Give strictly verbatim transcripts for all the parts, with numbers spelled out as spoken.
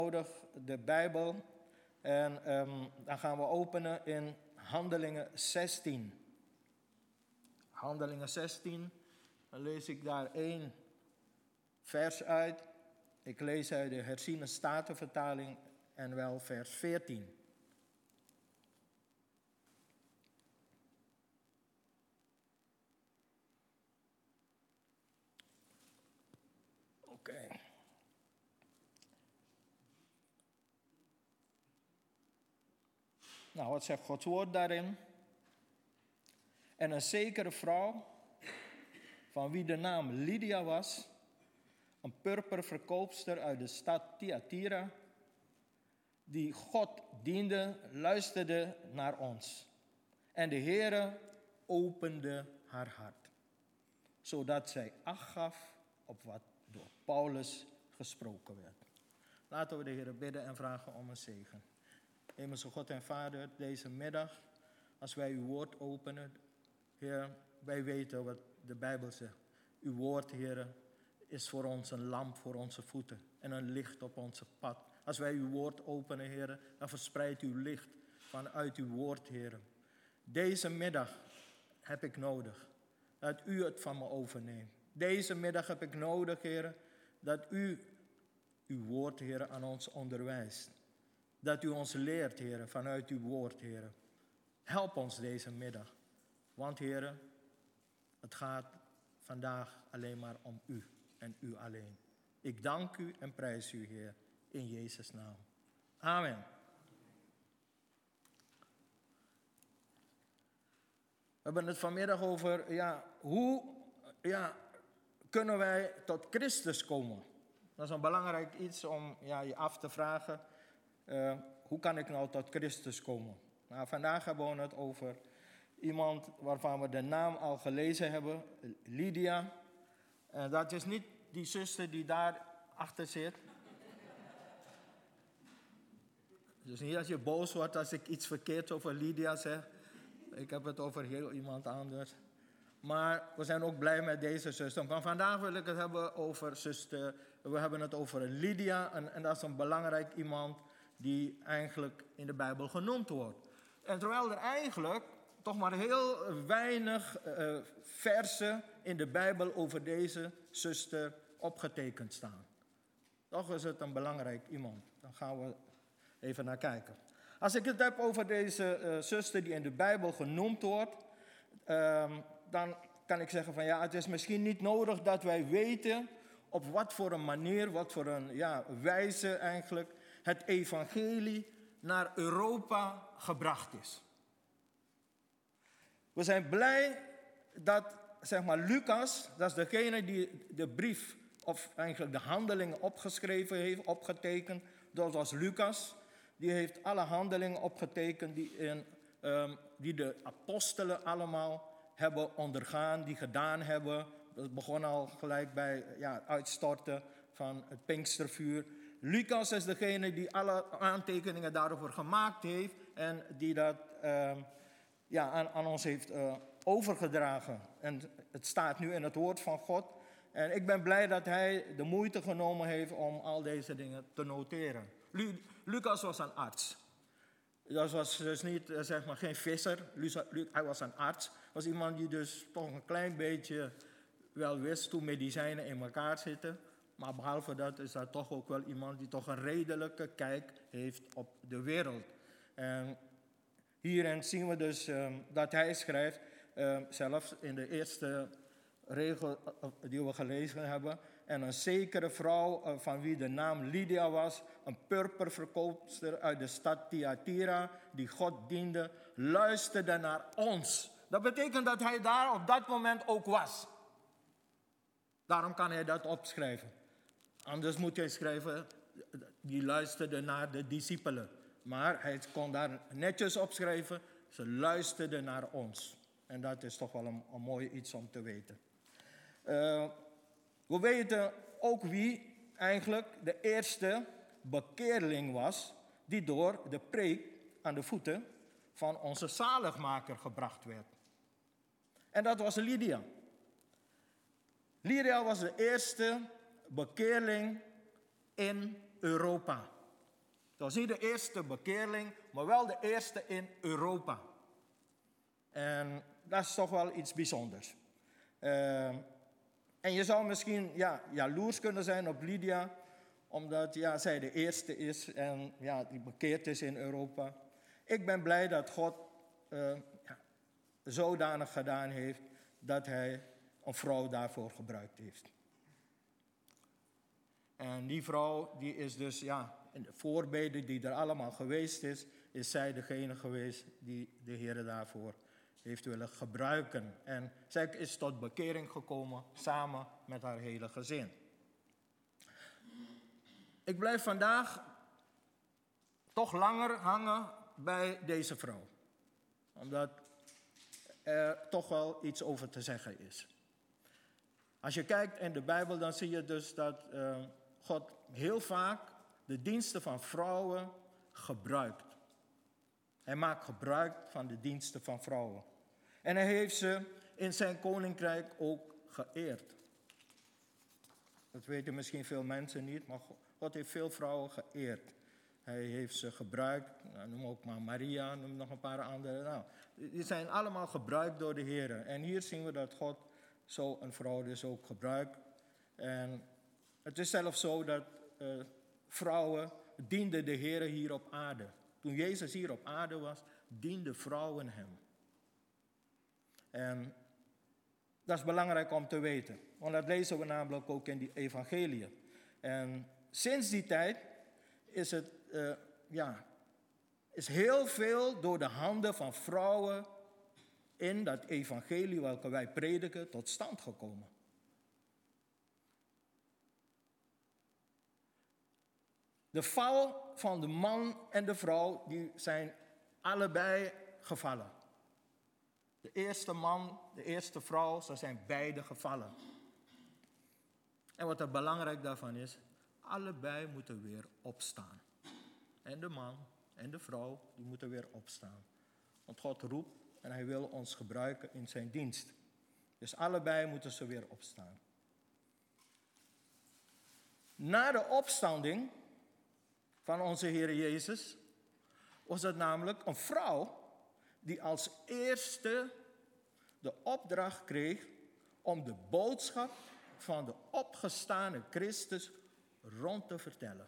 nodig de Bijbel en um, dan gaan we openen in Handelingen zestien. Handelingen zestien, dan lees ik daar één vers uit. Ik lees uit de herziene statenvertaling en wel vers veertien. Oké. Okay. Nou, wat zegt Gods woord daarin? En een zekere vrouw, van wie de naam Lydia was, een purperverkoopster uit de stad Thyatira, die God diende, luisterde naar ons. En de Heere opende haar hart, zodat zij acht gaf op wat door Paulus gesproken werd. Laten we de Heere bidden en vragen om een zegen. Hemelse God en Vader, deze middag, als wij uw woord openen, Heer, wij weten wat de Bijbel zegt. Uw woord, Heer, is voor ons een lamp voor onze voeten en een licht op onze pad. Als wij uw woord openen, Heer, dan verspreidt uw licht vanuit uw woord, Heer. Deze middag heb ik nodig dat u het van me overneemt. Deze middag heb ik nodig, Heer, dat u uw woord, Heer, aan ons onderwijst. Dat u ons leert, Heer, vanuit uw woord, Heer. Help ons deze middag. Want, Heer, het gaat vandaag alleen maar om u en u alleen. Ik dank u en prijs u, Heer, in Jezus' naam. Amen. We hebben het vanmiddag over, ja, hoe ja, kunnen wij tot Christus komen? Dat is een belangrijk iets om ja, je af te vragen. Uh, hoe kan ik nou tot Christus komen? Nou, vandaag hebben we het over iemand waarvan we de naam al gelezen hebben, Lydia. En dat is niet die zuster die daar achter zit. Dus niet als je boos wordt als ik iets verkeerds over Lydia zeg. Ik heb het over heel iemand anders. Maar we zijn ook blij met deze zuster. Maar vandaag wil ik het hebben over zuster. We hebben het over Lydia. En, en dat is een belangrijk iemand die eigenlijk in de Bijbel genoemd wordt. En terwijl er eigenlijk toch maar heel weinig uh, versen in de Bijbel over deze zuster opgetekend staan. Toch is het een belangrijk iemand. Dan gaan we even naar kijken. Als ik het heb over deze uh, zuster die in de Bijbel genoemd wordt, uh, dan kan ik zeggen van ja, het is misschien niet nodig dat wij weten op wat voor een manier, wat voor een ja, wijze eigenlijk het evangelie naar Europa gebracht is. We zijn blij dat, zeg maar, Lucas, dat is degene die de brief, of eigenlijk de handelingen opgeschreven heeft, opgetekend. Dat was Lucas. Die heeft alle handelingen opgetekend die, in, um, die de apostelen allemaal hebben ondergaan, die gedaan hebben. Dat begon al gelijk bij ja, het uitstorten van het Pinkstervuur. Lucas is degene die alle aantekeningen daarover gemaakt heeft en die dat um, ja, aan, aan ons heeft uh, overgedragen. En het staat nu in het woord van God. En ik ben blij dat hij de moeite genomen heeft om al deze dingen te noteren. Lu- Lucas was een arts. Dat was dus niet, uh, zeg maar, geen visser. Lu- Lu- hij was een arts. Was iemand die dus toch een klein beetje wel wist hoe medicijnen in elkaar zitten. Maar behalve dat is dat toch ook wel iemand die toch een redelijke kijk heeft op de wereld. En hierin zien we dus um, dat hij schrijft, um, zelfs in de eerste regel die we gelezen hebben. En een zekere vrouw uh, van wie de naam Lydia was, een purperverkoopster uit de stad Thyatira, die God diende, luisterde naar ons. Dat betekent dat hij daar op dat moment ook was. Daarom kan hij dat opschrijven. Anders moet hij schrijven, die luisterde naar de discipelen. Maar hij kon daar netjes opschrijven, ze luisterden naar ons. En dat is toch wel een, een mooi iets om te weten. Uh, we weten ook wie eigenlijk de eerste bekeerling was die door de preek aan de voeten van onze zaligmaker gebracht werd. En dat was Lydia. Lydia was de eerste bekeerling in Europa. was niet de eerste bekeerling, maar wel de eerste in Europa. En dat is toch wel iets bijzonders. Uh, en je zou misschien ja, jaloers kunnen zijn op Lydia, omdat ja, zij de eerste is en ja, die bekeerd is in Europa. Ik ben blij dat God uh, ja, zodanig gedaan heeft dat hij een vrouw daarvoor gebruikt heeft. En die vrouw, die is dus, ja, in de voorbeden die er allemaal geweest is, is zij degene geweest die de Heer daarvoor heeft willen gebruiken. En zij is tot bekering gekomen, samen met haar hele gezin. Ik blijf vandaag toch langer hangen bij deze vrouw. Omdat er toch wel iets over te zeggen is. Als je kijkt in de Bijbel, dan zie je dus dat uh, God heel vaak de diensten van vrouwen gebruikt. Hij maakt gebruik van de diensten van vrouwen. En hij heeft ze in zijn koninkrijk ook geëerd. Dat weten misschien veel mensen niet, maar God heeft veel vrouwen geëerd. Hij heeft ze gebruikt, nou, noem ook maar Maria, noem nog een paar andere. Nou, die zijn allemaal gebruikt door de Heer. En hier zien we dat God zo een vrouw dus ook gebruikt. En het is zelfs zo dat uh, vrouwen dienden de Heer hier op aarde. Toen Jezus hier op aarde was, dienden vrouwen hem. En dat is belangrijk om te weten. Want dat lezen we namelijk ook in die evangeliën. En sinds die tijd is het uh, ja, is heel veel door de handen van vrouwen in dat evangelie welke wij prediken tot stand gekomen. De val van de man en de vrouw, die zijn allebei gevallen. De eerste man, de eerste vrouw, ze zijn beide gevallen. En wat er belangrijk daarvan is, allebei moeten weer opstaan. En de man en de vrouw, die moeten weer opstaan. Want God roept en hij wil ons gebruiken in zijn dienst. Dus allebei moeten ze weer opstaan. Na de opstanding van onze Heer Jezus was het namelijk een vrouw die als eerste de opdracht kreeg om de boodschap van de opgestane Christus rond te vertellen.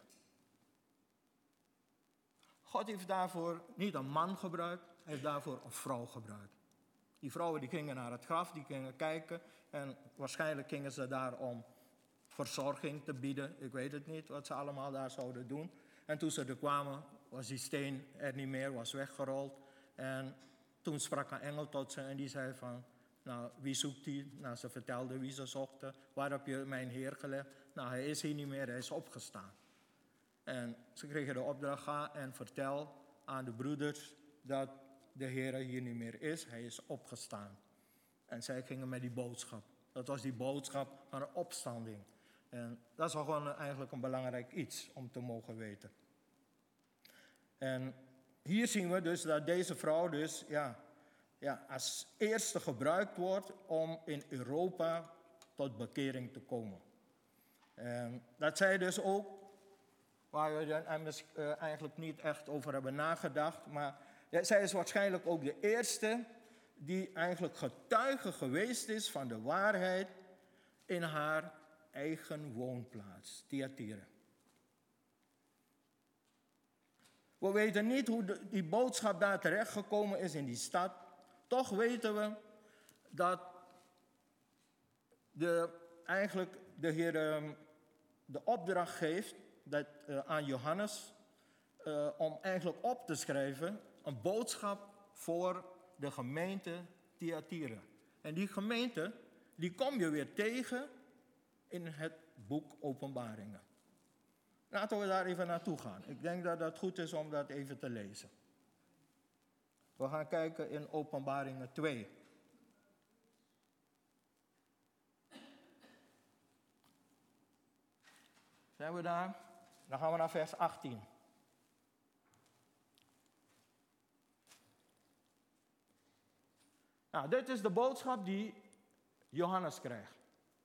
God heeft daarvoor niet een man gebruikt, hij heeft daarvoor een vrouw gebruikt. Die vrouwen die gingen naar het graf, die gingen kijken en waarschijnlijk gingen ze daar om verzorging te bieden. Ik weet het niet wat ze allemaal daar zouden doen. En toen ze er kwamen, was die steen er niet meer, was weggerold. En toen sprak een engel tot ze en die zei van, nou, wie zoekt die? Nou, ze vertelde wie ze zochten. Waar heb je mijn Heer gelegd? Nou, hij is hier niet meer, hij is opgestaan. En ze kregen de opdracht, ga en vertel aan de broeders dat de Heer hier niet meer is, hij is opgestaan. En zij gingen met die boodschap. Dat was die boodschap van een opstanding. En dat is gewoon eigenlijk een belangrijk iets om te mogen weten. En hier zien we dus dat deze vrouw dus ja, ja, als eerste gebruikt wordt om in Europa tot bekering te komen. En dat zij dus ook, waar we er eigenlijk niet echt over hebben nagedacht, maar ja, zij is waarschijnlijk ook de eerste die eigenlijk getuige geweest is van de waarheid in haar eigen woonplaats, Thyatira. We weten niet hoe de, die boodschap daar terechtgekomen is in die stad. Toch weten we dat de, eigenlijk de Heer um, de opdracht geeft dat, uh, aan Johannes uh, om eigenlijk op te schrijven een boodschap voor de gemeente Thyatira. En die gemeente, die kom je weer tegen in het boek Openbaringen. Laten we daar even naartoe gaan. Ik denk dat het goed is om dat even te lezen. We gaan kijken in Openbaringen twee. Zijn we daar? Dan gaan we naar vers achttien. Nou, dit is de boodschap die Johannes krijgt.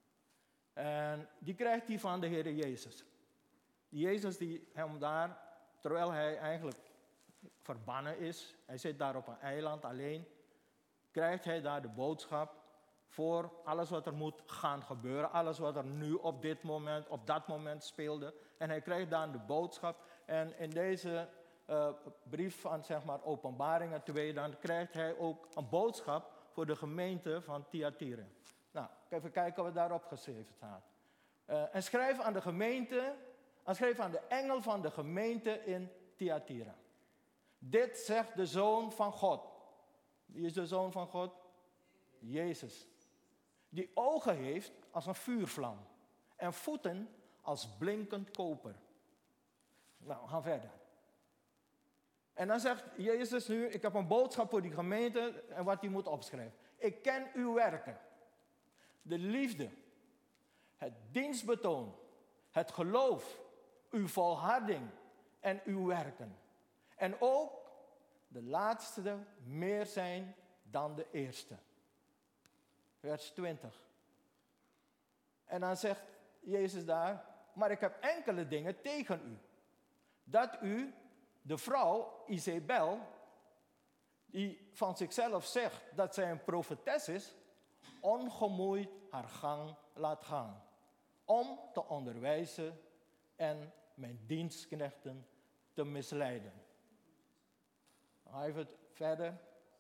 En die krijgt hij van de Heer Jezus. Die Jezus die hem daar terwijl hij eigenlijk verbannen is, hij zit daar op een eiland alleen, krijgt hij daar de boodschap voor alles wat er moet gaan gebeuren, alles wat er nu op dit moment, op dat moment speelde. En hij krijgt dan de boodschap. En in deze uh, brief van zeg maar Openbaringen twee, dan krijgt hij ook een boodschap voor de gemeente van Thyatira. Nou, even kijken wat daarop geschreven staat. Uh, en schrijf aan de gemeente, en schrijf aan de engel van de gemeente in Thyatira. Dit zegt de Zoon van God. Wie is de Zoon van God? Jezus. Die ogen heeft als een vuurvlam en voeten als blinkend koper. Nou, we gaan verder. En dan zegt Jezus nu, ik heb een boodschap voor die gemeente en wat die moet opschrijven. Ik ken uw werken, de liefde, het dienstbetoon, het geloof, uw volharding en uw werken. En ook de laatste meer zijn dan de eerste. Vers twintig. En dan zegt Jezus daar, maar ik heb enkele dingen tegen u. Dat u de vrouw Izebel, die van zichzelf zegt dat zij een profetes is, ongemoeid haar gang laat gaan. Om te onderwijzen en mijn dienstknechten te misleiden. Dan even verder.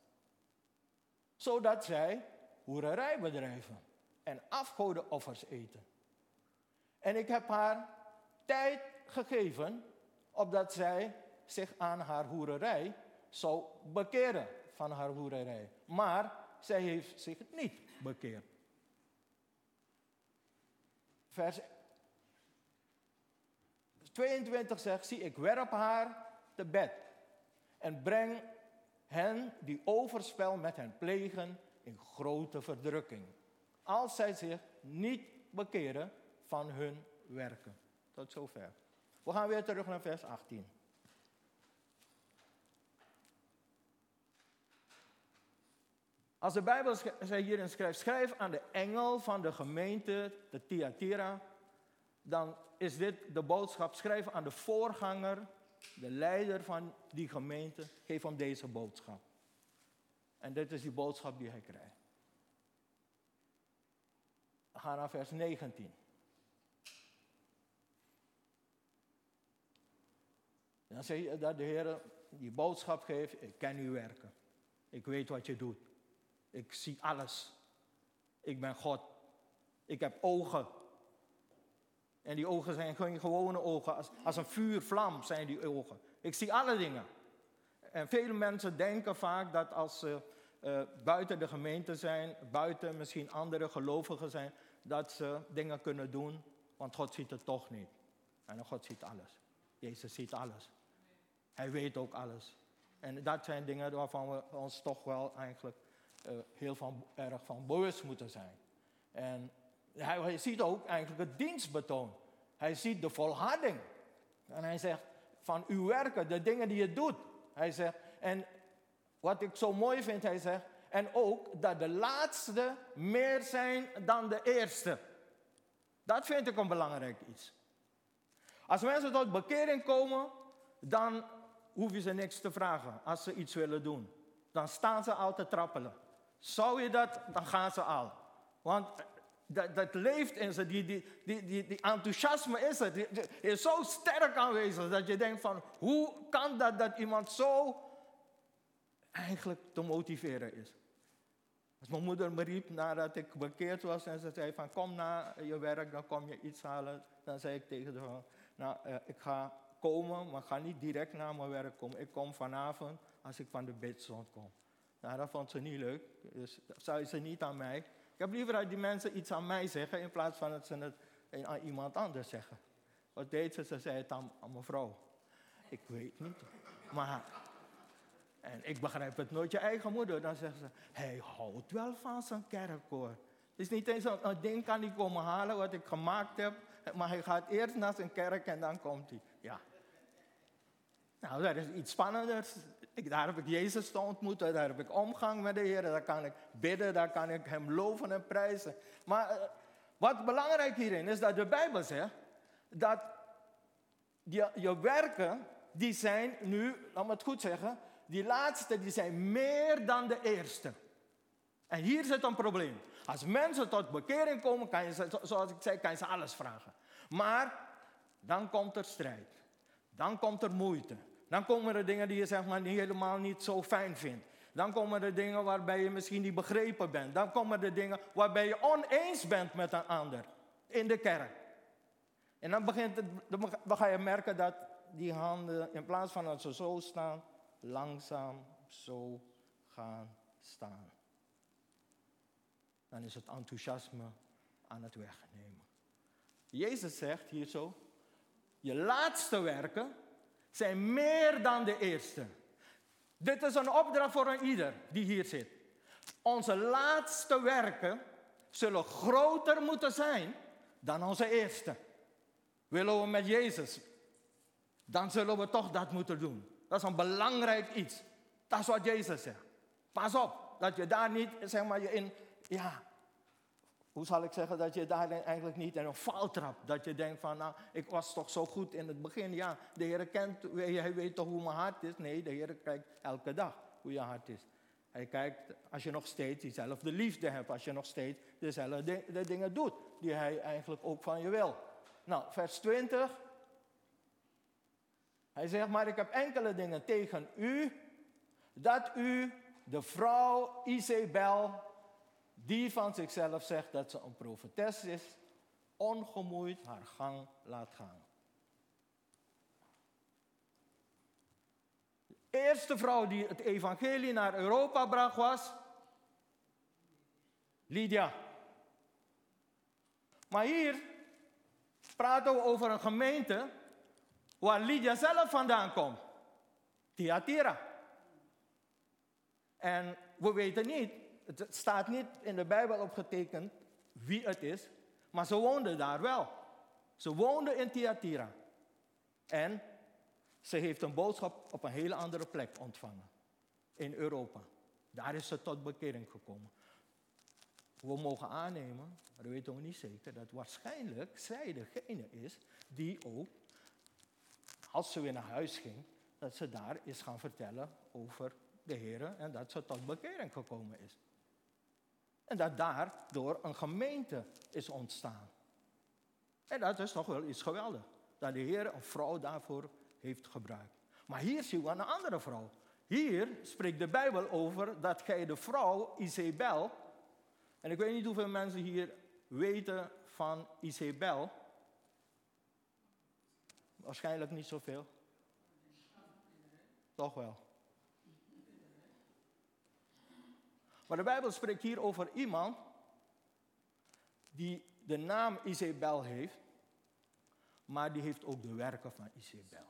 Zodat zij hoererij bedrijven en afgodenoffers eten. En ik heb haar tijd gegeven, opdat zij zich aan haar hoererij zou bekeren van haar hoererij. Maar zij heeft zich niet bekeerd. Vers tweeëntwintig zegt, zie, ik werp haar te bed en breng hen die overspel met hen plegen in grote verdrukking, als zij zich niet bekeren van hun werken. Tot zover. We gaan weer terug naar vers achttien. Als de Bijbel hierin schrijft, schrijf aan de engel van de gemeente, de Thyatira, dan is dit de boodschap. Schrijf aan de voorganger, de leider van die gemeente, geef hem deze boodschap. En dit is die boodschap die hij krijgt. We gaan naar vers negentien. Dan zeg je dat de Heer die boodschap geeft, ik ken uw werken. Ik weet wat je doet. Ik zie alles. Ik ben God. Ik heb ogen. En die ogen zijn geen gewone ogen. Als, als een vuurvlam zijn die ogen. Ik zie alle dingen. En vele mensen denken vaak dat als ze uh, buiten de gemeente zijn, buiten misschien andere gelovigen zijn, dat ze dingen kunnen doen, want God ziet het toch niet. En God ziet alles. Jezus ziet alles. Hij weet ook alles. En dat zijn dingen waarvan we ons toch wel eigenlijk uh, heel van, erg van bewust moeten zijn. En hij, hij ziet ook eigenlijk het dienstbetoon. Hij ziet de volharding. En hij zegt, van uw werken, de dingen die je doet. Hij zegt, en wat ik zo mooi vind, hij zegt, en ook dat de laatste meer zijn dan de eerste. Dat vind ik een belangrijk iets. Als mensen tot bekering komen, dan hoef je ze niks te vragen als ze iets willen doen. Dan staan ze al te trappelen. Zou je dat, dan gaan ze al. Want dat, dat leeft in ze, die, die, die, die, die enthousiasme is er. Die, die is zo sterk aanwezig dat je denkt van, hoe kan dat dat iemand zo eigenlijk te motiveren is. Als mijn moeder me riep nadat ik bekeerd was en ze zei van, kom na je werk, dan kom je iets halen. Dan zei ik tegen haar, nou, uh, ik ga komen, maar ga niet direct naar mijn werk komen. Ik kom vanavond als ik van de bidstond kom. Nou, dat vond ze niet leuk, dus dat zei ze niet aan mij. Ik heb liever dat die mensen iets aan mij zeggen, in plaats van dat ze het aan iemand anders zeggen. Wat deed ze? Ze zei het aan, aan mijn vrouw. Ik weet niet, maar... En ik begrijp het nooit, je eigen moeder. Dan zegt ze, hij houdt wel van zijn kerk hoor. Het is niet eens een, een ding kan hij komen halen wat ik gemaakt heb. Maar hij gaat eerst naar zijn kerk en dan komt hij. Ja. Nou, dat is iets spannenders. Ik, daar heb ik Jezus te ontmoeten. Daar heb ik omgang met de Heer. Daar kan ik bidden, daar kan ik hem loven en prijzen. Maar uh, wat belangrijk hierin is dat de Bijbel zegt dat je, je werken die zijn nu, laat me het goed zeggen, die laatste die zijn meer dan de eerste. En hier zit een probleem. Als mensen tot bekering komen, kan je ze, zoals ik zei, kan je ze alles vragen. Maar dan komt er strijd. Dan komt er moeite. Dan komen er dingen die je zeg maar niet, helemaal niet zo fijn vindt. Dan komen er dingen waarbij je misschien niet begrepen bent. Dan komen er dingen waarbij je oneens bent met een ander. In de kerk. En dan, begint het, dan ga je merken dat die handen, in plaats van dat ze zo staan, langzaam zo gaan staan. Dan is het enthousiasme aan het wegnemen. Jezus zegt hier zo, je laatste werken zijn meer dan de eerste. Dit is een opdracht voor een ieder die hier zit. Onze laatste werken zullen groter moeten zijn dan onze eerste. Willen we met Jezus, dan zullen we toch dat moeten doen. Dat is een belangrijk iets. Dat is wat Jezus zegt. Pas op, dat je daar niet, zeg maar, je in, ja, hoe zal ik zeggen, dat je daar eigenlijk niet in een val trapt. Dat je denkt van, nou, ik was toch zo goed in het begin. Ja, de Heer kent, hij weet toch hoe mijn hart is? Nee, de Heer kijkt elke dag hoe je hart is. Hij kijkt als je nog steeds diezelfde liefde hebt. Als je nog steeds dezelfde de dingen doet die hij eigenlijk ook van je wil. Nou, vers twintig. Hij zegt, maar ik heb enkele dingen tegen u. Dat u de vrouw Izebel, die van zichzelf zegt dat ze een profetes is, ongemoeid haar gang laat gaan. De eerste vrouw die het evangelie naar Europa bracht was Lydia. Maar hier praten we over een gemeente waar Lydia zelf vandaan komt. Thyatira. En we weten niet, het staat niet in de Bijbel opgetekend wie het is, maar ze woonde daar wel. Ze woonde in Thyatira. En ze heeft een boodschap op een hele andere plek ontvangen. In Europa. Daar is ze tot bekering gekomen. We mogen aannemen, maar dat weten we niet zeker, dat waarschijnlijk zij degene is die ook, als ze weer naar huis ging, dat ze daar is gaan vertellen over de Heer en dat ze tot bekering gekomen is. En dat daardoor een gemeente is ontstaan. En dat is toch wel iets geweldigs. Dat de Heer een vrouw daarvoor heeft gebruikt. Maar hier zien we een andere vrouw. Hier spreekt de Bijbel over dat gij de vrouw Izebel, en ik weet niet hoeveel mensen hier weten van Izebel. Waarschijnlijk niet zoveel. Toch wel. Maar de Bijbel spreekt hier over iemand die de naam Izebel heeft, maar die heeft ook de werken van Izebel.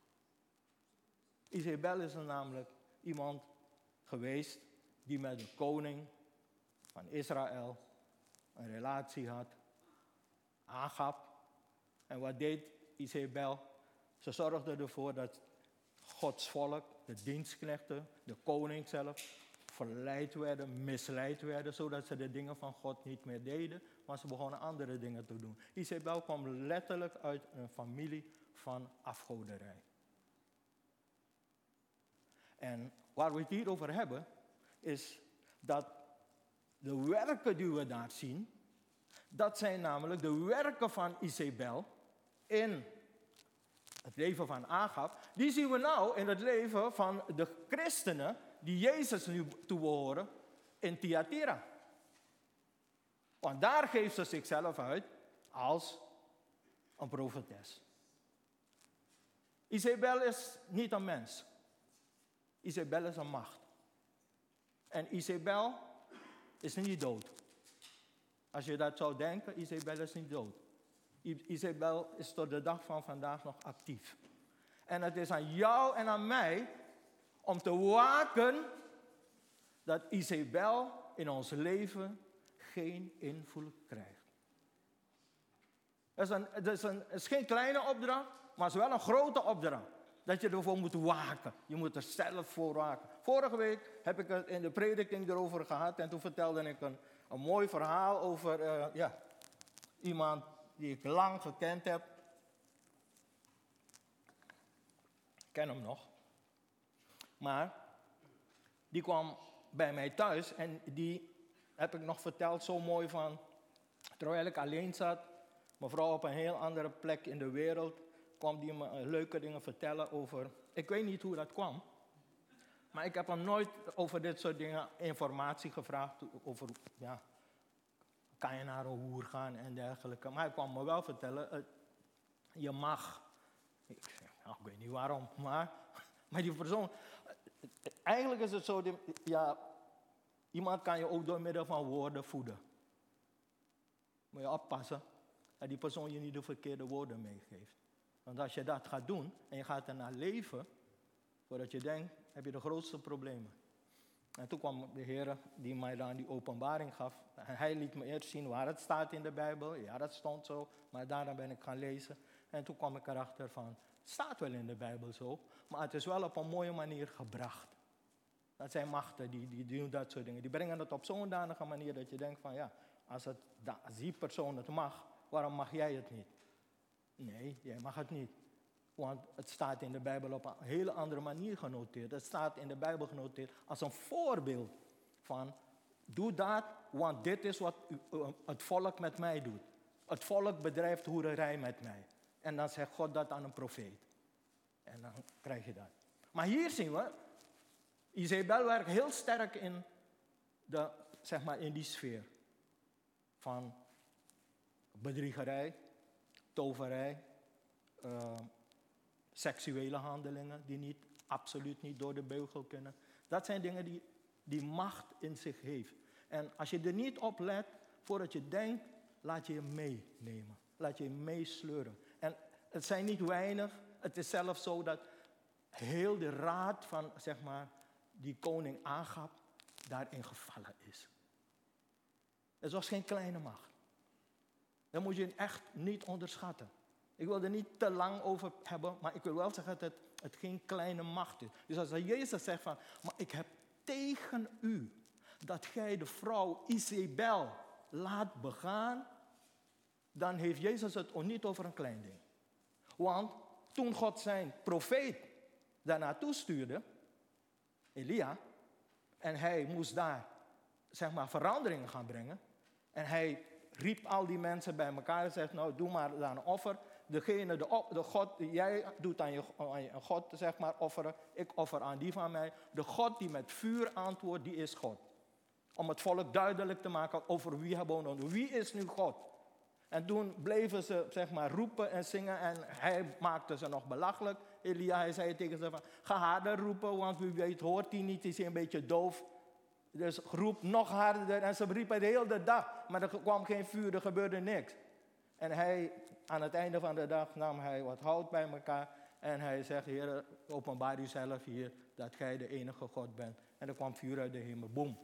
Izebel is namelijk iemand geweest die met de koning van Israël een relatie had, Agab. En wat deed Izebel? Ze zorgde ervoor dat Gods volk, de dienstknechten, de koning zelf, verleid werden, misleid werden, zodat ze de dingen van God niet meer deden, maar ze begonnen andere dingen te doen. Izebel kwam letterlijk uit een familie van afgoderij. En waar we het hier over hebben, is dat de werken die we daar zien, dat zijn namelijk de werken van Izebel in het leven van Agab. Die zien we nou in het leven van de christenen die Jezus nu toebehoren in Thyatira. Want daar geeft ze zichzelf uit als een profetes. Izebel is niet een mens. Izebel is een macht. En Izebel is niet dood. Als je dat zou denken, Izebel is niet dood. Izebel is tot de dag van vandaag nog actief. En het is aan jou en aan mij om te waken dat Izebel in ons leven geen invloed krijgt. Het is, een, het, is een, het is geen kleine opdracht, maar het is wel een grote opdracht. Dat je ervoor moet waken. Je moet er zelf voor waken. Vorige week heb ik het in de prediking erover gehad. En toen vertelde ik een, een mooi verhaal over uh, ja, iemand die ik lang gekend heb. ken hem nog. Maar die kwam bij mij thuis en die heb ik nog verteld zo mooi van, terwijl ik alleen zat, mevrouw op een heel andere plek in de wereld, kwam die me leuke dingen vertellen over, ik weet niet hoe dat kwam, maar ik heb hem nooit over dit soort dingen informatie gevraagd, over, ja, kan je naar een hoer gaan en dergelijke. Maar hij kwam me wel vertellen, uh, je mag, ik, nou, ik weet niet waarom, maar, maar die persoon, eigenlijk is het zo, die, ja, iemand kan je ook door middel van woorden voeden. Moet je oppassen dat die persoon je niet de verkeerde woorden meegeeft. Want als je dat gaat doen en je gaat ernaar leven, voordat je denkt, heb je de grootste problemen. En toen kwam de Heer die mij dan die openbaring gaf. En hij liet me eerst zien waar het staat in de Bijbel. Ja, dat stond zo, maar daarna ben ik gaan lezen. En toen kwam ik erachter van, het staat wel in de Bijbel zo, maar het is wel op een mooie manier gebracht. Dat zijn machten, die, die, die doen dat soort dingen. Die brengen het op zo'n danige manier dat je denkt van, ja, als, het, als die persoon het mag, waarom mag jij het niet? Nee, jij mag het niet. Want het staat in de Bijbel op een hele andere manier genoteerd. Het staat in de Bijbel genoteerd als een voorbeeld van, doe dat, want dit is wat het volk met mij doet. Het volk bedrijft hoererij met mij. En dan zegt God dat aan een profeet. En dan krijg je dat. Maar hier zien we, Izebel werkt heel sterk in, de, zeg maar in die sfeer van bedriegerij, toverij, uh, seksuele handelingen die niet, absoluut niet door de beugel kunnen. Dat zijn dingen die, die macht in zich heeft. En als je er niet op let, voordat je denkt, laat je je meenemen. Laat je je meesleuren. En het zijn niet weinig. Het is zelfs zo dat heel de raad van, zeg maar, die koning Agab daarin gevallen is. Het was geen kleine macht. Dat moet je echt niet onderschatten. Ik wil er niet te lang over hebben, maar ik wil wel zeggen dat het, het geen kleine macht is. Dus als Jezus zegt van, maar ik heb tegen u dat gij de vrouw Izebel laat begaan, dan heeft Jezus het ook niet over een klein ding. Want toen God zijn profeet daar naartoe stuurde, Elia, en hij moest daar, zeg maar, veranderingen gaan brengen, en hij riep al die mensen bij elkaar en zegt, nou, doe maar daar een offer. Degene, de, de God, jij doet aan je, aan je God, zeg maar, offeren. Ik offer aan die van mij. De God die met vuur antwoordt, die is God. Om het volk duidelijk te maken over wie hij woont. Wie is nu God? En toen bleven ze, zeg maar, roepen en zingen en hij maakte ze nog belachelijk. Elia, hij zei tegen ze van, ga harder roepen, want wie weet hoort hij niet, is hij een beetje doof. Dus roep nog harder en ze riepen de hele dag, maar er kwam geen vuur, er gebeurde niks. En hij, aan het einde van de dag nam hij wat hout bij elkaar en hij zegt, Heer, openbaar u zelf hier dat gij de enige God bent. En er kwam vuur uit de hemel, boem.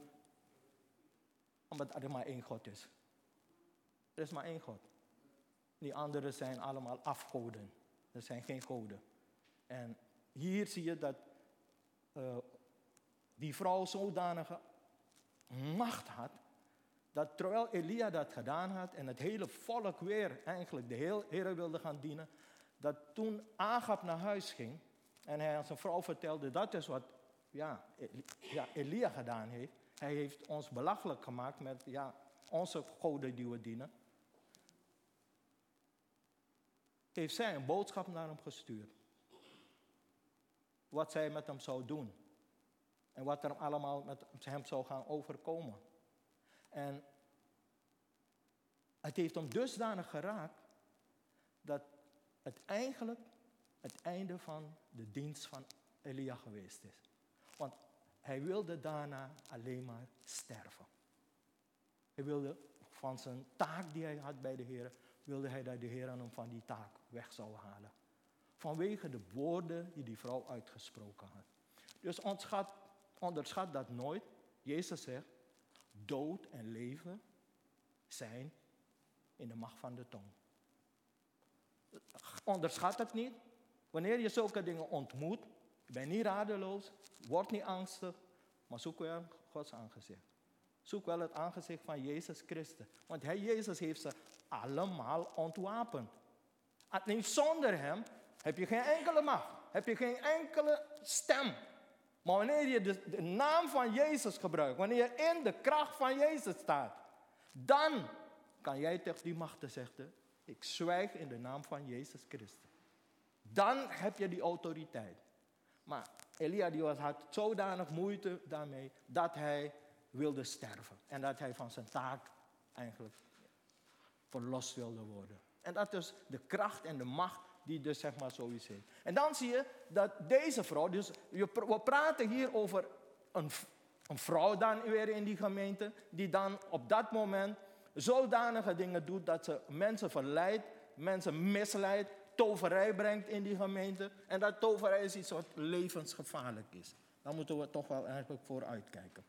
Omdat er maar één God is. Er is maar één God. Die anderen zijn allemaal afgoden. Er zijn geen goden. En hier zie je dat uh, die vrouw zodanige macht had, dat terwijl Elia dat gedaan had en het hele volk weer eigenlijk de Heer wilde gaan dienen, dat toen Agab naar huis ging en hij aan zijn vrouw vertelde, dat is wat ja, ja, Elia gedaan heeft. Hij heeft ons belachelijk gemaakt met ja, onze goden die we dienen. Heeft zij een boodschap naar hem gestuurd. Wat zij met hem zou doen. En wat er allemaal met hem zou gaan overkomen. En het heeft hem dusdanig geraakt dat het eigenlijk het einde van de dienst van Elia geweest is. Want hij wilde daarna alleen maar sterven. Hij wilde van zijn taak die hij had bij de Heer, wilde hij dat de Heer hem van die taak weg zou halen. Vanwege de woorden die die vrouw uitgesproken had. Dus onderschat, onderschat dat nooit. Jezus zegt, dood en leven zijn in de macht van de tong. Onderschat het niet. Wanneer je zulke dingen ontmoet, ben niet radeloos, word niet angstig, maar zoek wel Gods aangezicht. Zoek wel het aangezicht van Jezus Christus. Want hij, Jezus heeft ze allemaal ontwapend. Alleen zonder hem heb je geen enkele macht. heb je geen enkele stem. Maar wanneer je de, de naam van Jezus gebruikt, wanneer je in de kracht van Jezus staat, dan kan jij tegen die machten zeggen, ik zwijg in de naam van Jezus Christus. Dan heb je die autoriteit. Maar Elia die was, had zodanig moeite daarmee dat hij wilde sterven. En dat hij van zijn taak eigenlijk verlost wilde worden. En dat is de kracht en de macht die dus zeg maar zoiets heeft. En dan zie je dat deze vrouw, dus we praten hier over een, een vrouw dan weer in die gemeente, die dan op dat moment zodanige dingen doet dat ze mensen verleidt, mensen misleidt, toverij brengt in die gemeente. En dat toverij is iets wat levensgevaarlijk is. Daar moeten we toch wel eigenlijk voor uitkijken.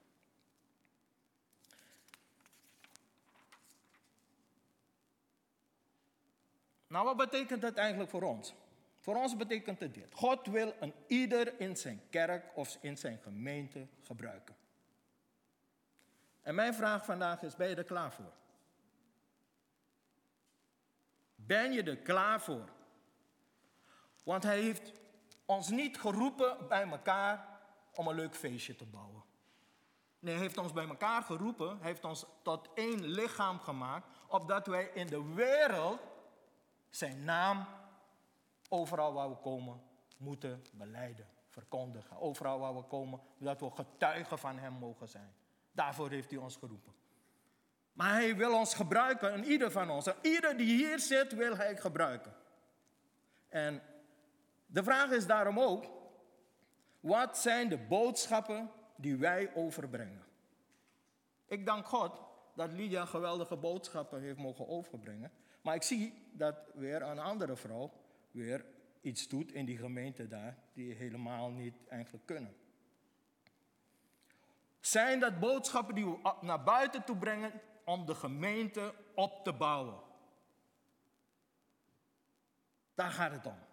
Nou, wat betekent dat eigenlijk voor ons? Voor ons betekent het dit. God wil een ieder in zijn kerk of in zijn gemeente gebruiken. En mijn vraag vandaag is, ben je er klaar voor? Ben je er klaar voor? Want hij heeft ons niet geroepen bij elkaar om een leuk feestje te bouwen. Nee, hij heeft ons bij elkaar geroepen, hij heeft ons tot één lichaam gemaakt, opdat wij in de wereld zijn naam overal waar we komen moeten belijden, verkondigen. Overal waar we komen, dat we getuigen van hem mogen zijn. Daarvoor heeft hij ons geroepen. Maar hij wil ons gebruiken, en ieder van ons. En ieder die hier zit, wil hij gebruiken. En de vraag is daarom ook, wat zijn de boodschappen die wij overbrengen? Ik dank God dat Lydia geweldige boodschappen heeft mogen overbrengen. Maar ik zie dat weer een andere vrouw weer iets doet in die gemeente daar, die helemaal niet eigenlijk kunnen. Zijn dat boodschappen die we naar buiten toe brengen om de gemeente op te bouwen? Daar gaat het om.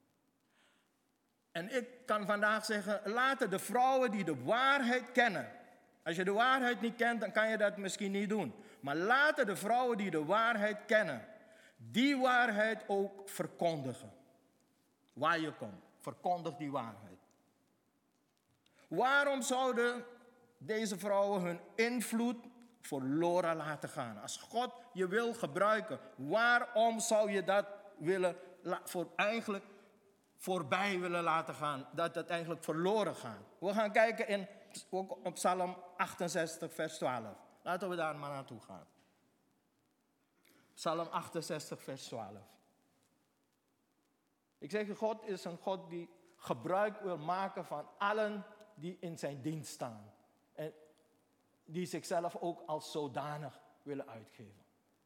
En ik kan vandaag zeggen, laten de vrouwen die de waarheid kennen. Als je de waarheid niet kent, dan kan je dat misschien niet doen. Maar laten de vrouwen die de waarheid kennen, die waarheid ook verkondigen. Waar je komt, verkondig die waarheid. Waarom zouden deze vrouwen hun invloed verloren laten gaan? Als God je wil gebruiken, waarom zou je dat willen, voor eigenlijk voorbij willen laten gaan? Dat het eigenlijk verloren gaat. We gaan kijken in op Psalm achtenzestig, vers twaalf. Laten we daar maar naartoe gaan. Psalm achtenzestig, vers twaalf. Ik zeg je, God is een God die gebruik wil maken van allen die in zijn dienst staan. En die zichzelf ook als zodanig willen uitgeven.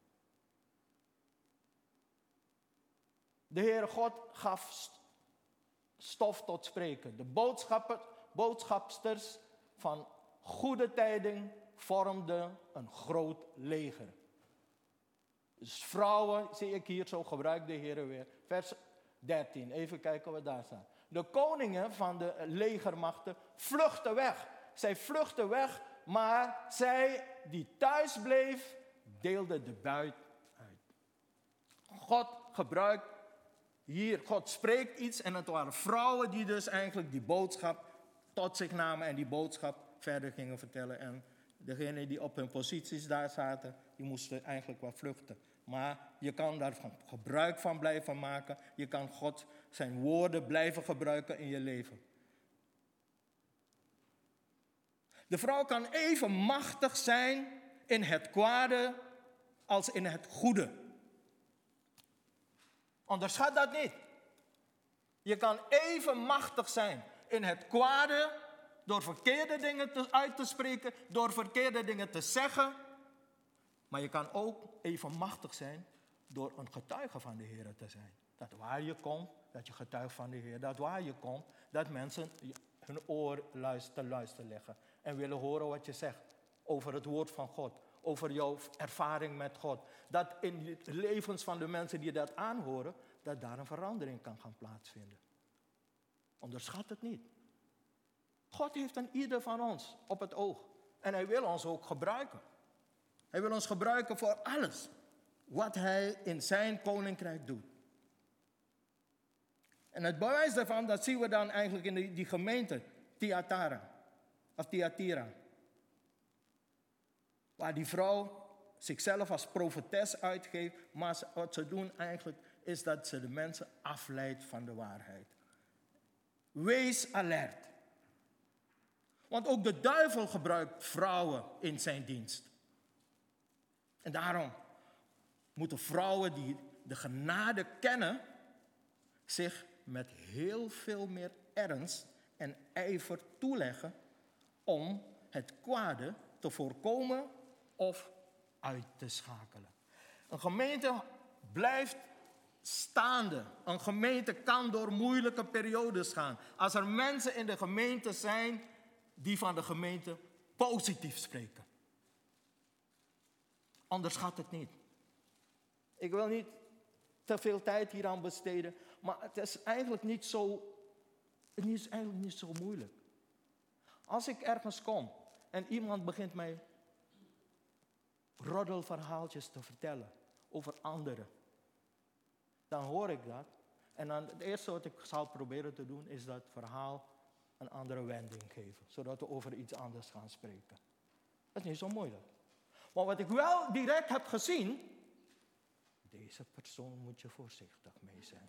De Heere God gaf stof tot spreken. De boodschappen, boodschapsters van goede tijding vormden een groot leger. Dus vrouwen, zie ik hier, zo gebruikt de Heer weer. Vers dertien, even kijken wat daar staat. De koningen van de legermachten vluchtten weg. Zij vluchtten weg, maar zij die thuis bleef, deelden de buit uit. God gebruikt hier, God spreekt iets en het waren vrouwen die dus eigenlijk die boodschap tot zich namen en die boodschap verder gingen vertellen. En degenen die op hun posities daar zaten, die moesten eigenlijk wel vluchten. Maar je kan daar gebruik van blijven maken. Je kan God zijn woorden blijven gebruiken in je leven. De vrouw kan even machtig zijn in het kwade als in het goede. Onderschat dat niet. Je kan even machtig zijn in het kwade door verkeerde dingen te, uit te spreken, door verkeerde dingen te zeggen. Maar je kan ook even machtig zijn door een getuige van de Heer te zijn. Dat waar je komt, dat je getuigt van de Heer. Dat waar je komt, dat mensen hun oor luister, te luisteren leggen. En willen horen wat je zegt over het woord van God. Over jouw ervaring met God. Dat in de levens van de mensen die dat aanhoren, dat daar een verandering kan gaan plaatsvinden. Onderschat het niet. God heeft aan ieder van ons op het oog. En hij wil ons ook gebruiken. Hij wil ons gebruiken voor alles wat hij in zijn koninkrijk doet. En het bewijs daarvan, dat zien we dan eigenlijk in die, die gemeente, Thyatira. Of Thyatira. Waar die vrouw zichzelf als profetes uitgeeft, maar wat ze doen eigenlijk is dat ze de mensen afleidt van de waarheid. Wees alert. Want ook de duivel gebruikt vrouwen in zijn dienst. En daarom moeten vrouwen die de genade kennen zich met heel veel meer ernst en ijver toeleggen om het kwade te voorkomen of uit te schakelen. Een gemeente blijft staande. Een gemeente kan door moeilijke periodes gaan. Als er mensen in de gemeente zijn die van de gemeente positief spreken. Onderschat het niet. Ik wil niet te veel tijd hieraan besteden, maar het is eigenlijk niet zo, het is eigenlijk niet zo moeilijk. Als ik ergens kom en iemand begint mij roddelverhaaltjes te vertellen over anderen, dan hoor ik dat. En dan het eerste wat ik zal proberen te doen, is dat verhaal een andere wending geven. Zodat we over iets anders gaan spreken. Dat is niet zo moeilijk. Maar wat ik wel direct heb gezien, deze persoon moet je voorzichtig mee zijn.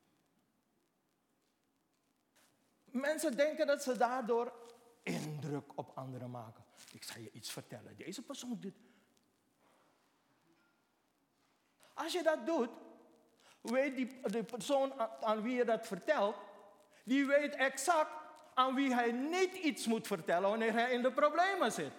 Mensen denken dat ze daardoor indruk op anderen maken. Ik zal je iets vertellen. Deze persoon doet. Als je dat doet, weet die, de persoon aan, aan wie je dat vertelt, die weet exact aan wie hij niet iets moet vertellen wanneer hij in de problemen zit.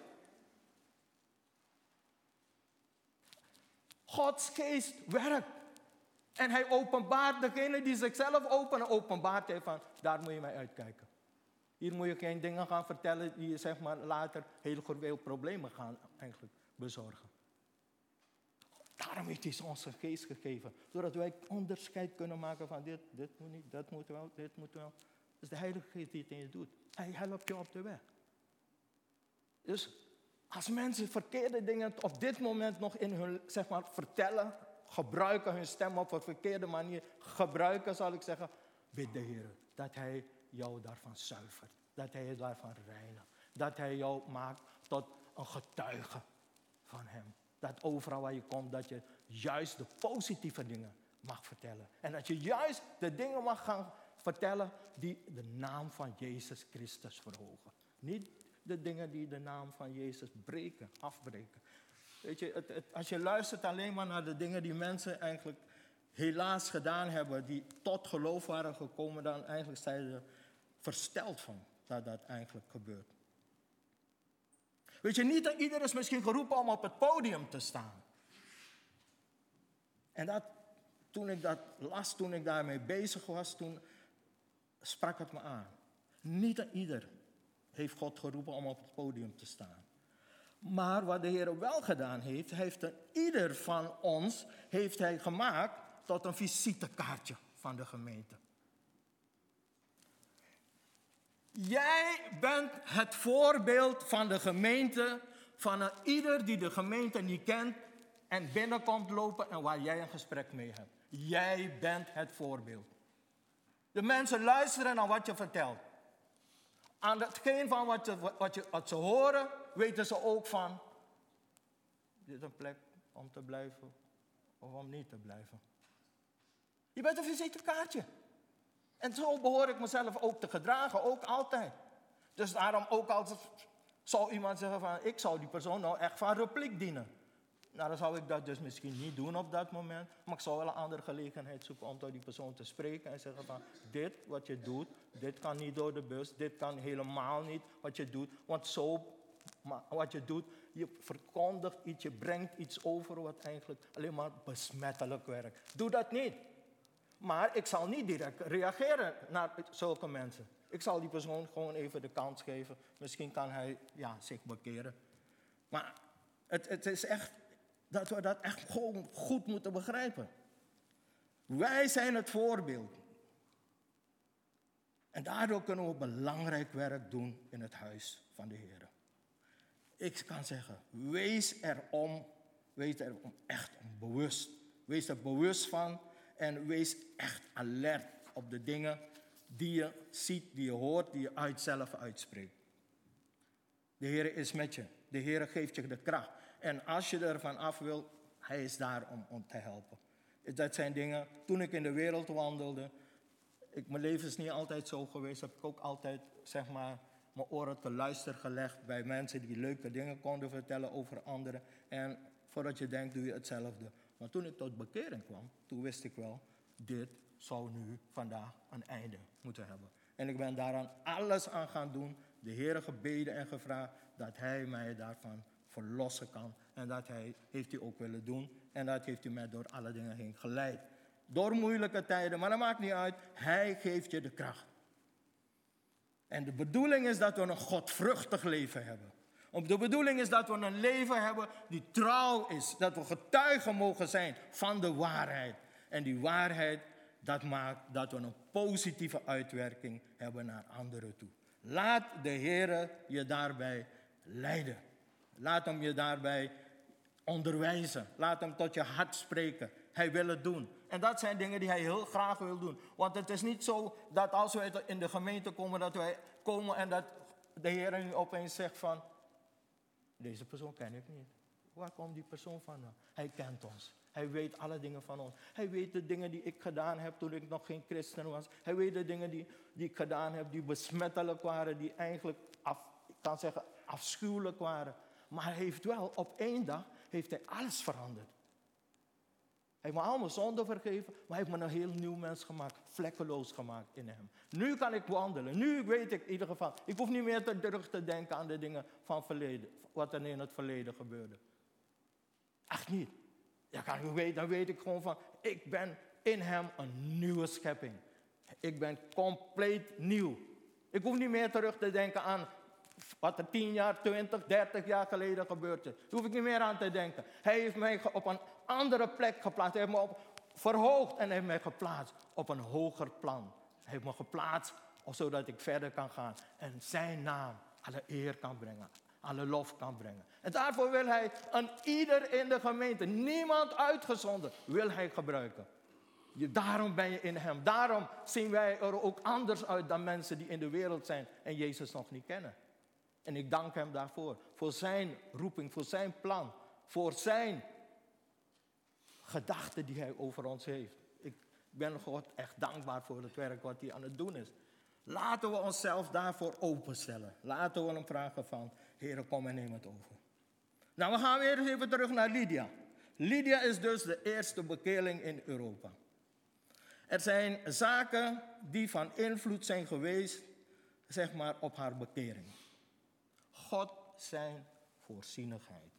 Gods geest werkt. En hij openbaart degene die zichzelf openen, openbaart hij van, daar moet je mee uitkijken. Hier moet je geen dingen gaan vertellen die je zeg maar later heel veel problemen gaan eigenlijk bezorgen. Daarom heeft hij ons een geest gegeven. Zodat wij onderscheid kunnen maken van dit, dit moet niet, dat moet wel, dit moet wel. Dat is de Heilige Geest die het in je doet. Hij helpt je op de weg. Dus als mensen verkeerde dingen op dit moment nog in hun, zeg maar, vertellen, gebruiken hun stem op een verkeerde manier, gebruiken zal ik zeggen, bid de Heer dat Hij jou daarvan zuivert. Dat Hij je daarvan reinigt. Dat Hij jou maakt tot een getuige van Hem. Dat overal waar je komt, dat je juist de positieve dingen mag vertellen. En dat je juist de dingen mag gaan vertellen die de naam van Jezus Christus verhogen. Niet de dingen die de naam van Jezus breken, afbreken. Weet je, het, het, als je luistert alleen maar naar de dingen die mensen eigenlijk helaas gedaan hebben, die tot geloof waren gekomen, dan eigenlijk zijn ze versteld van dat dat eigenlijk gebeurt. Weet je, niet iedereen is misschien geroepen om op het podium te staan. En dat, toen ik dat las, toen ik daarmee bezig was, toen sprak het me aan. Niet ieder heeft God geroepen om op het podium te staan. Maar wat de Heer wel gedaan heeft, heeft er ieder van ons heeft hij gemaakt tot een visitekaartje van de gemeente. Jij bent het voorbeeld van de gemeente, van een ieder die de gemeente niet kent en binnenkomt lopen en waar jij een gesprek mee hebt. Jij bent het voorbeeld. De mensen luisteren naar wat je vertelt. Aan hetgeen van wat, je, wat, je, wat ze horen, weten ze ook van, dit is een plek om te blijven of om niet te blijven. Je bent een visitekaartje. En zo behoor ik mezelf ook te gedragen, ook altijd. Dus daarom ook als zou iemand zeggen van, ik zou die persoon nou echt van repliek dienen. Nou, dan zou ik dat dus misschien niet doen op dat moment. Maar ik zou wel een andere gelegenheid zoeken om tot die persoon te spreken. En zeggen van, dit wat je doet, dit kan niet door de bus. Dit kan helemaal niet wat je doet. Want zo, maar wat je doet, je verkondigt iets, je brengt iets over wat eigenlijk alleen maar besmettelijk werkt. Doe dat niet. Maar ik zal niet direct reageren naar zulke mensen. Ik zal die persoon gewoon even de kans geven. Misschien kan hij ja, zich bekeren. Maar het, het is echt dat we dat echt gewoon goed moeten begrijpen. Wij zijn het voorbeeld. En daardoor kunnen we belangrijk werk doen in het huis van de Heer. Ik kan zeggen, wees erom, wees erom echt bewust. Wees er bewust van en wees echt alert op de dingen die je ziet, die je hoort, die je uit zelf uitspreekt. De Heer is met je. De Heer geeft je de kracht. En als je ervan af wil, Hij is daar om, om te helpen. Dat zijn dingen, toen ik in de wereld wandelde, ik, mijn leven is niet altijd zo geweest, heb ik ook altijd, zeg maar, mijn oren te luisteren gelegd bij mensen die leuke dingen konden vertellen over anderen. En voordat je denkt, doe je hetzelfde. Maar toen ik tot bekering kwam, toen wist ik wel, dit zou nu vandaag een einde moeten hebben. En ik ben daaraan alles aan gaan doen, de Heer gebeden en gevraagd dat Hij mij daarvan verlossen kan. En dat Hij, heeft Hij ook willen doen. En dat heeft Hij mij door alle dingen heen geleid. Door moeilijke tijden, maar dat maakt niet uit. Hij geeft je de kracht. En de bedoeling is dat we een godvruchtig leven hebben. De bedoeling is dat we een leven hebben die trouw is. Dat we getuigen mogen zijn van de waarheid. En die waarheid, dat maakt dat we een positieve uitwerking hebben naar anderen toe. Laat de Heer je daarbij leiden. Laat hem je daarbij onderwijzen. Laat hem tot je hart spreken. Hij wil het doen. En dat zijn dingen die hij heel graag wil doen. Want het is niet zo dat als we in de gemeente komen, dat wij komen en dat de Heer nu opeens zegt van, deze persoon ken ik niet. Waar komt die persoon vandaan? Hij kent ons. Hij weet alle dingen van ons. Hij weet de dingen die ik gedaan heb toen ik nog geen christen was. Hij weet de dingen die, die ik gedaan heb, die besmettelijk waren, die eigenlijk, af, ik kan zeggen, afschuwelijk waren. Maar hij heeft wel, op één dag, heeft hij alles veranderd. Hij heeft me al mijn zonden vergeven, maar hij heeft me een heel nieuw mens gemaakt. Vlekkeloos gemaakt in hem. Nu kan ik wandelen. Nu weet ik in ieder geval. Ik hoef niet meer te terug te denken aan de dingen van het verleden. Wat er in het verleden gebeurde. Echt niet. Ja, kan ik weten, dan weet ik gewoon van, ik ben in hem een nieuwe schepping. Ik ben compleet nieuw. Ik hoef niet meer terug te denken aan wat er tien jaar, twintig, dertig jaar geleden gebeurd is. Daar hoef ik niet meer aan te denken. Hij heeft mij op een andere plek geplaatst. Hij heeft me op verhoogd en hij heeft mij geplaatst op een hoger plan. Hij heeft me geplaatst zodat ik verder kan gaan. En zijn naam alle eer kan brengen. Alle lof kan brengen. En daarvoor wil hij aan ieder in de gemeente, niemand uitgezonderd, wil hij gebruiken. Je, daarom ben je in hem. Daarom zien wij er ook anders uit dan mensen die in de wereld zijn en Jezus nog niet kennen. En ik dank hem daarvoor. Voor zijn roeping, voor zijn plan. Voor zijn gedachten die hij over ons heeft. Ik ben God echt dankbaar voor het werk wat hij aan het doen is. Laten we onszelf daarvoor openstellen. Laten we hem vragen van, Heere, kom en neem het over. Nou, we gaan weer even terug naar Lydia. Lydia is dus de eerste bekeerling in Europa. Er zijn zaken die van invloed zijn geweest, zeg maar, op haar bekering. God zijn voorzienigheid.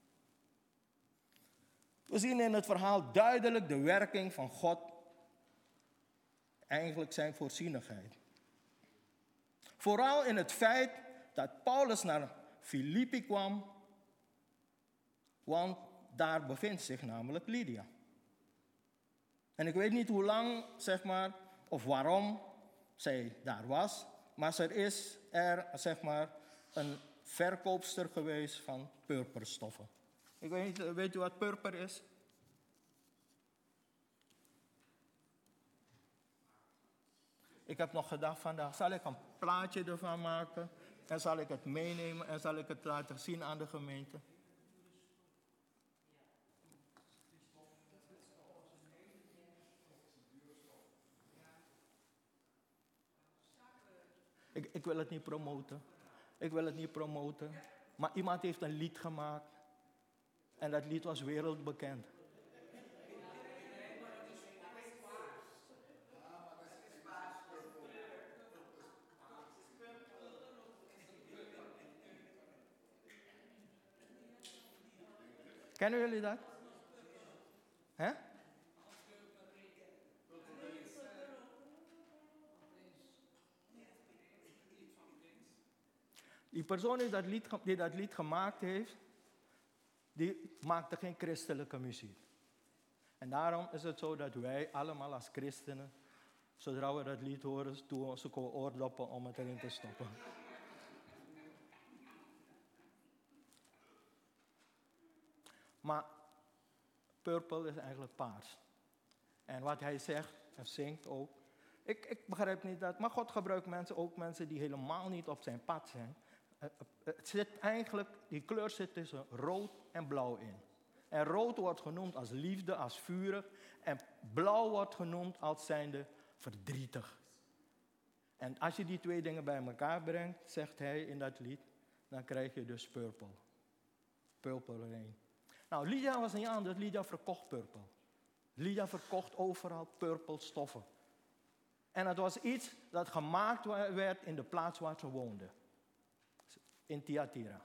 We zien in het verhaal duidelijk de werking van God, eigenlijk zijn voorzienigheid. Vooral in het feit dat Paulus naar Filippi kwam, want daar bevindt zich namelijk Lydia. En ik weet niet hoe lang, zeg maar, of waarom zij daar was, maar er is er, zeg maar, een verkoopster geweest van purperstoffen. Ik weet niet, weet u wat purper is? Ik heb nog gedacht vandaag, zal ik een plaatje ervan maken en zal ik het meenemen en zal ik het laten zien aan de gemeente? Ik, ik wil het niet promoten. Ik wil het niet promoten. Maar iemand heeft een lied gemaakt. En dat lied was wereldbekend. Kennen jullie dat? Hè? Die persoon die dat, lied, die dat lied gemaakt heeft, die maakte geen christelijke muziek. En daarom is het zo dat wij allemaal als christenen, zodra we dat lied horen, zoeken we oordoppen om het erin te stoppen. Maar purple is eigenlijk paars. En wat hij zegt en zingt ook, Ik, ik begrijp niet dat, maar God gebruikt mensen, ook mensen die helemaal niet op zijn pad zijn. Het zit eigenlijk, die kleur zit tussen rood en blauw in. En rood wordt genoemd als liefde, als vurig. En blauw wordt genoemd als zijnde verdrietig. En als je die twee dingen bij elkaar brengt, zegt hij in dat lied, dan krijg je dus purple. Purple rain. Nou, Lydia was niet anders. Lydia verkocht purple. Lydia verkocht overal purple stoffen. En het was iets dat gemaakt werd in de plaats waar ze woonde. In Thyatira.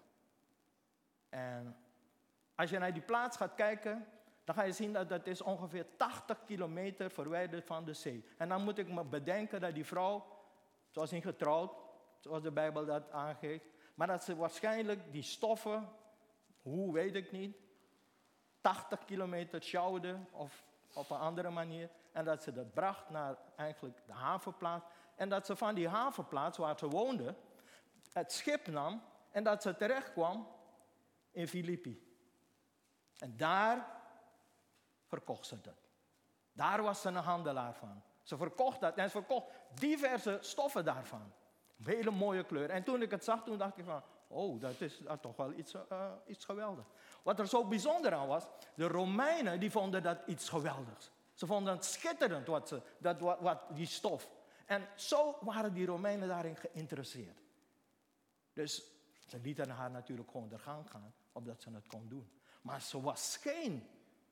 En als je naar die plaats gaat kijken, dan ga je zien dat dat is ongeveer tachtig kilometer verwijderd van de zee. En dan moet ik me bedenken dat die vrouw, ze was niet getrouwd, zoals de Bijbel dat aangeeft, maar dat ze waarschijnlijk die stoffen, hoe weet ik niet, tachtig kilometer sjouwde of op een andere manier. En dat ze dat bracht naar eigenlijk de havenplaats. En dat ze van die havenplaats waar ze woonde, het schip nam en dat ze terecht kwam in Filippi. En daar verkocht ze dat. Daar was ze een handelaar van. Ze verkocht dat en ze verkocht diverse stoffen daarvan. Een hele mooie kleur. En toen ik het zag, toen dacht ik van, oh, dat is dat toch wel iets, uh, iets geweldigs. Wat er zo bijzonder aan was, de Romeinen die vonden dat iets geweldigs. Ze vonden het schitterend, wat ze, dat, wat, wat, die stof. En zo waren die Romeinen daarin geïnteresseerd. Dus ze lieten haar natuurlijk gewoon de gang gaan, opdat ze het kon doen. Maar ze was geen,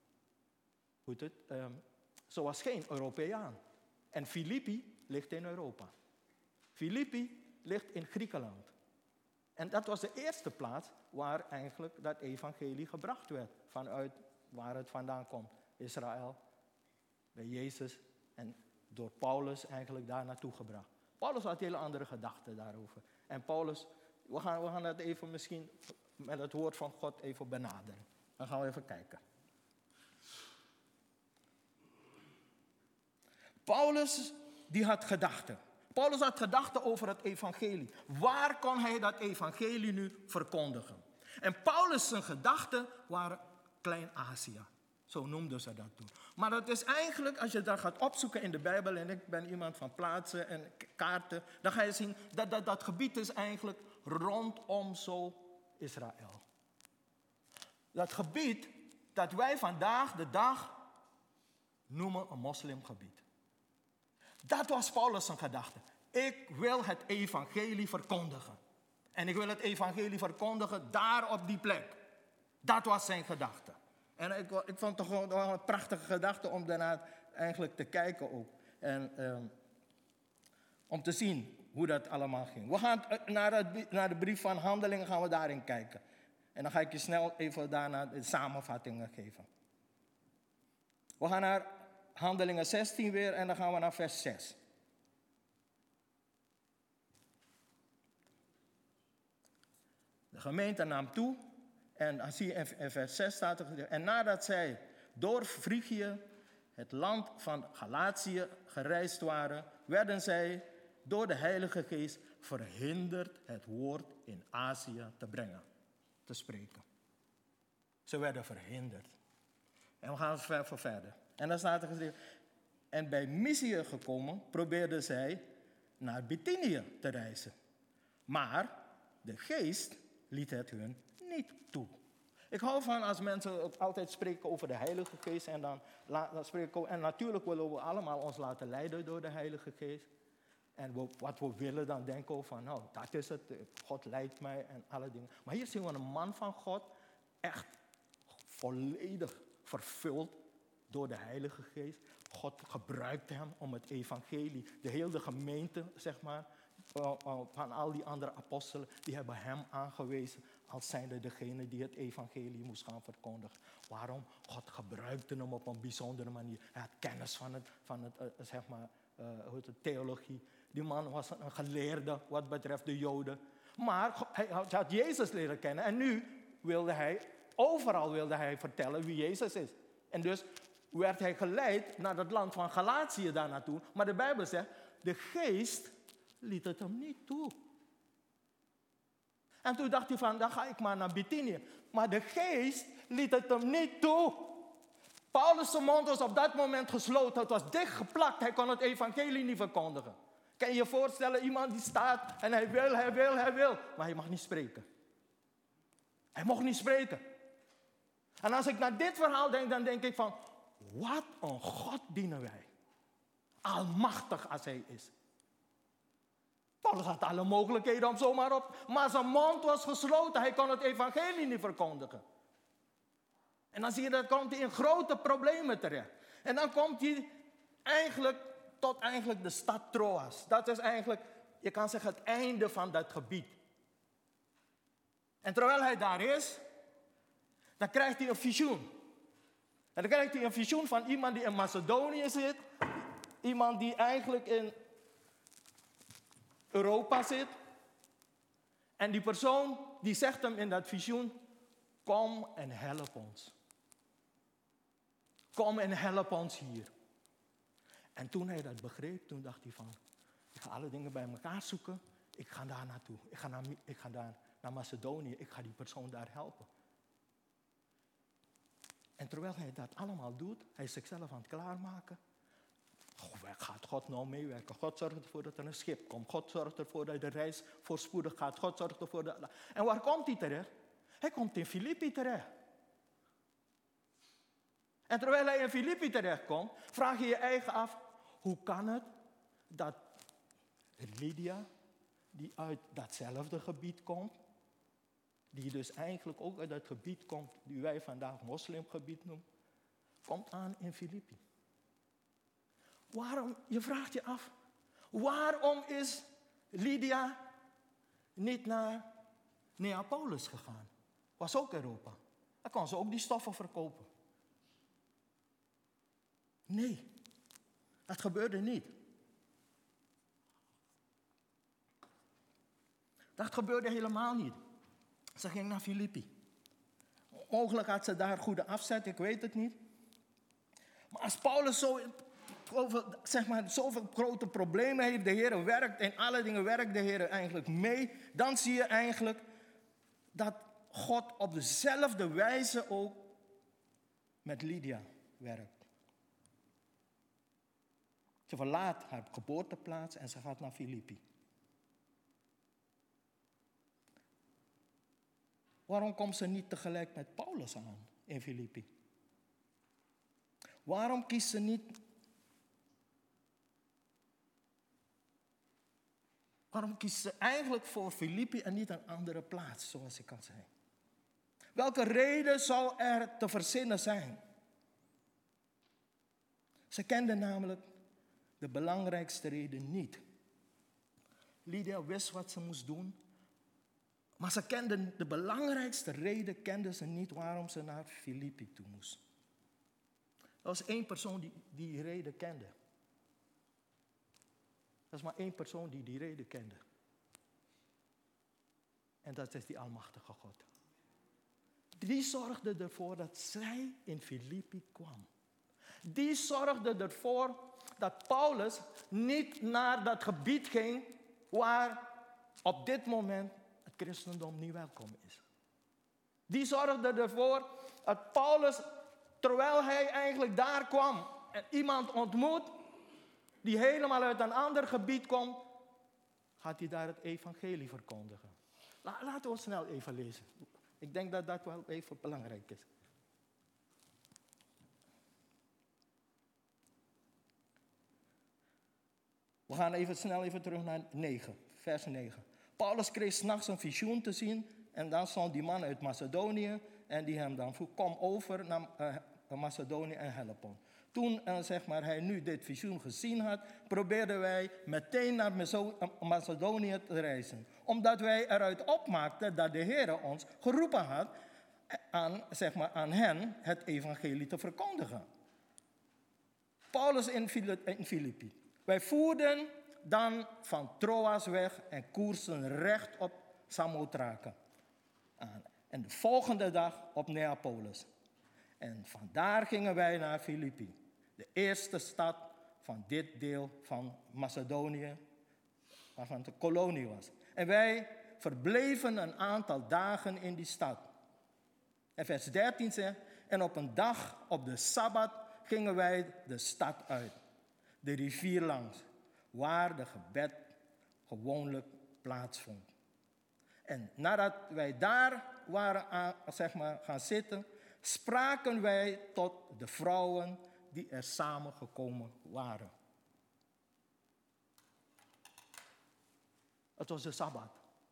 hoe het, um, ze was geen Europeaan. En Filippi ligt in Europa. Filippi ligt in Griekenland. En dat was de eerste plaats waar eigenlijk dat evangelie gebracht werd. Vanuit waar het vandaan komt. Israël, bij Jezus en door Paulus eigenlijk daar naartoe gebracht. Paulus had hele andere gedachten daarover. En Paulus, we gaan, we gaan dat even misschien met het woord van God even benaderen. Dan gaan we even kijken. Paulus, die had gedachten. Paulus had gedachten over het evangelie. Waar kon hij dat evangelie nu verkondigen? En Paulus' zijn gedachten waren Klein-Azië. Zo noemden ze dat toen. Maar dat is eigenlijk, als je daar gaat opzoeken in de Bijbel, en ik ben iemand van plaatsen en kaarten, dan ga je zien dat dat, dat gebied is eigenlijk rondom zo Israël. Dat gebied dat wij vandaag de dag noemen een moslimgebied. Dat was Paulus' zijn gedachte. Ik wil het evangelie verkondigen. En ik wil het evangelie verkondigen daar op die plek. Dat was zijn gedachte. En ik, ik vond het gewoon een prachtige gedachte om daarna eigenlijk te kijken ook. En um, om te zien hoe dat allemaal ging. We gaan naar, het, naar de brief van Handelingen gaan we daarin kijken. En dan ga ik je snel even daarna de samenvattingen geven. We gaan naar Handelingen zestien weer en dan gaan we naar vers zes. De gemeente nam toe en dan zie je in vers zes staat er, en nadat zij door Frigië, het land van Galatië, gereisd waren, werden zij door de Heilige Geest verhinderd het woord in Azië te brengen, te spreken. Ze werden verhinderd. En we gaan ver voor verder. En dan staat er geschreven, en bij Mysië gekomen probeerden zij naar Bithynië te reizen. Maar de geest liet het hun niet toe. Ik hou van als mensen altijd spreken over de Heilige Geest. En, dan, dan spreken, en natuurlijk willen we allemaal ons laten leiden door de Heilige Geest. En we, wat we willen dan denken over van, nou, dat is het. God leidt mij en alle dingen. Maar hier zien we een man van God, echt volledig vervuld door de Heilige Geest. God gebruikt hem om het evangelie, de hele gemeente, zeg maar, van al die andere apostelen, die hebben hem aangewezen als zijnde degene die het evangelie moest gaan verkondigen. Waarom? God gebruikte hem op een bijzondere manier. Hij had kennis van het, van het uh, zeg maar, uh, hoe heet het, theologie. Die man was een geleerde wat betreft de Joden. Maar hij had Jezus leren kennen en nu wilde hij, overal wilde hij vertellen wie Jezus is. En dus werd hij geleid naar het land van Galatië daar naartoe. Maar de Bijbel zegt, de geest liet het hem niet toe. En toen dacht hij van, dan ga ik maar naar Bithynië. Maar de geest liet het hem niet toe. Paulus' mond was op dat moment gesloten. Het was dichtgeplakt. Hij kon het evangelie niet verkondigen. Kan je je voorstellen, iemand die staat en hij wil, hij wil, hij wil. Maar hij mag niet spreken. Hij mocht niet spreken. En als ik naar dit verhaal denk, dan denk ik van, wat een God dienen wij. Almachtig als hij is. Paulus had alle mogelijkheden om zomaar op. Maar zijn mond was gesloten. Hij kon het evangelie niet verkondigen. En dan zie je dat komt hij in grote problemen terecht. En dan komt hij eigenlijk tot eigenlijk de stad Troas. Dat is eigenlijk, je kan zeggen, het einde van dat gebied. En terwijl hij daar is, dan krijgt hij een visioen. En dan krijgt hij een visioen van iemand die in Macedonië zit. Iemand die eigenlijk in Europa zit. En die persoon die zegt hem in dat visioen, kom en help ons. Kom en help ons hier. En toen hij dat begreep, toen dacht hij van, ik ga alle dingen bij elkaar zoeken. Ik ga daar naartoe. Ik ga naar, ik ga daar naar Macedonië. Ik ga die persoon daar helpen. En terwijl hij dat allemaal doet, hij is zichzelf aan het klaarmaken. Oh, gaat God nou meewerken? God zorgt ervoor dat er een schip komt. God zorgt ervoor dat de reis voorspoedig gaat. God zorgt ervoor dat... En waar komt hij terecht? Hij komt in Filippi terecht. En terwijl hij in Filippi terechtkomt, vraag je je eigen af, hoe kan het dat Lydia, die uit datzelfde gebied komt, die dus eigenlijk ook uit dat gebied komt, die wij vandaag moslimgebied noemen, komt aan in Filippi. Waarom, je vraagt je af, waarom is Lydia niet naar Neapolis gegaan? Was ook Europa. Dan kon ze ook die stoffen verkopen. Nee, dat gebeurde niet. Dat gebeurde helemaal niet. Ze ging naar Filippi. Mogelijk had ze daar goede afzet, ik weet het niet. Maar als Paulus zo, zeg maar, zoveel grote problemen heeft, de Heer werkt, in alle dingen werkt de Heer eigenlijk mee, dan zie je eigenlijk dat God op dezelfde wijze ook met Lydia werkt. Ze verlaat haar geboorteplaats en ze gaat naar Filippi. Waarom komt ze niet tegelijk met Paulus aan in Filippi? Waarom kiest ze niet... Waarom kiest ze eigenlijk voor Filippi en niet een andere plaats, zoals ik al zei? Welke reden zou er te verzinnen zijn? Ze kende namelijk de belangrijkste reden niet. Lydia wist wat ze moest doen, maar ze kende de belangrijkste reden kende ze niet waarom ze naar Filippi toe moest. Er was één persoon die die reden kende. Er is maar één persoon die die reden kende. En dat is die almachtige God. Die zorgde ervoor dat zij in Filippi kwam. Die zorgde ervoor dat Paulus niet naar dat gebied ging waar op dit moment het christendom niet welkom is. Die zorgde ervoor dat Paulus, terwijl hij eigenlijk daar kwam en iemand ontmoet die helemaal uit een ander gebied komt, gaat hij daar het evangelie verkondigen. Laten we snel even lezen. Ik denk dat dat wel even belangrijk is. We gaan even snel even terug naar negen, vers negen. Paulus kreeg 's nachts een visioen te zien en dan stond die man uit Macedonië en die hem dan vroeg, kom over naar uh, Macedonië en help ons. Toen uh, zeg maar, hij nu dit visioen gezien had, probeerden wij meteen naar Macedonië te reizen. Omdat wij eruit opmaakten dat de Heer ons geroepen had aan, zeg maar, aan hen het evangelie te verkondigen. Paulus in Filippi. Wij voerden dan van Troas weg en koersen recht op Samothrake aan. En de volgende dag op Neapolis. En vandaar gingen wij naar Filippi, de eerste stad van dit deel van Macedonië, waarvan het een kolonie was. En wij verbleven een aantal dagen in die stad. En vers dertien zegt, En op een dag, op de Sabbat, gingen wij de stad uit, de rivier langs, waar de gebed gewoonlijk plaatsvond. En nadat wij daar waren aan, zeg maar, gaan zitten, spraken wij tot de vrouwen die er samengekomen waren. Het was de Sabbat.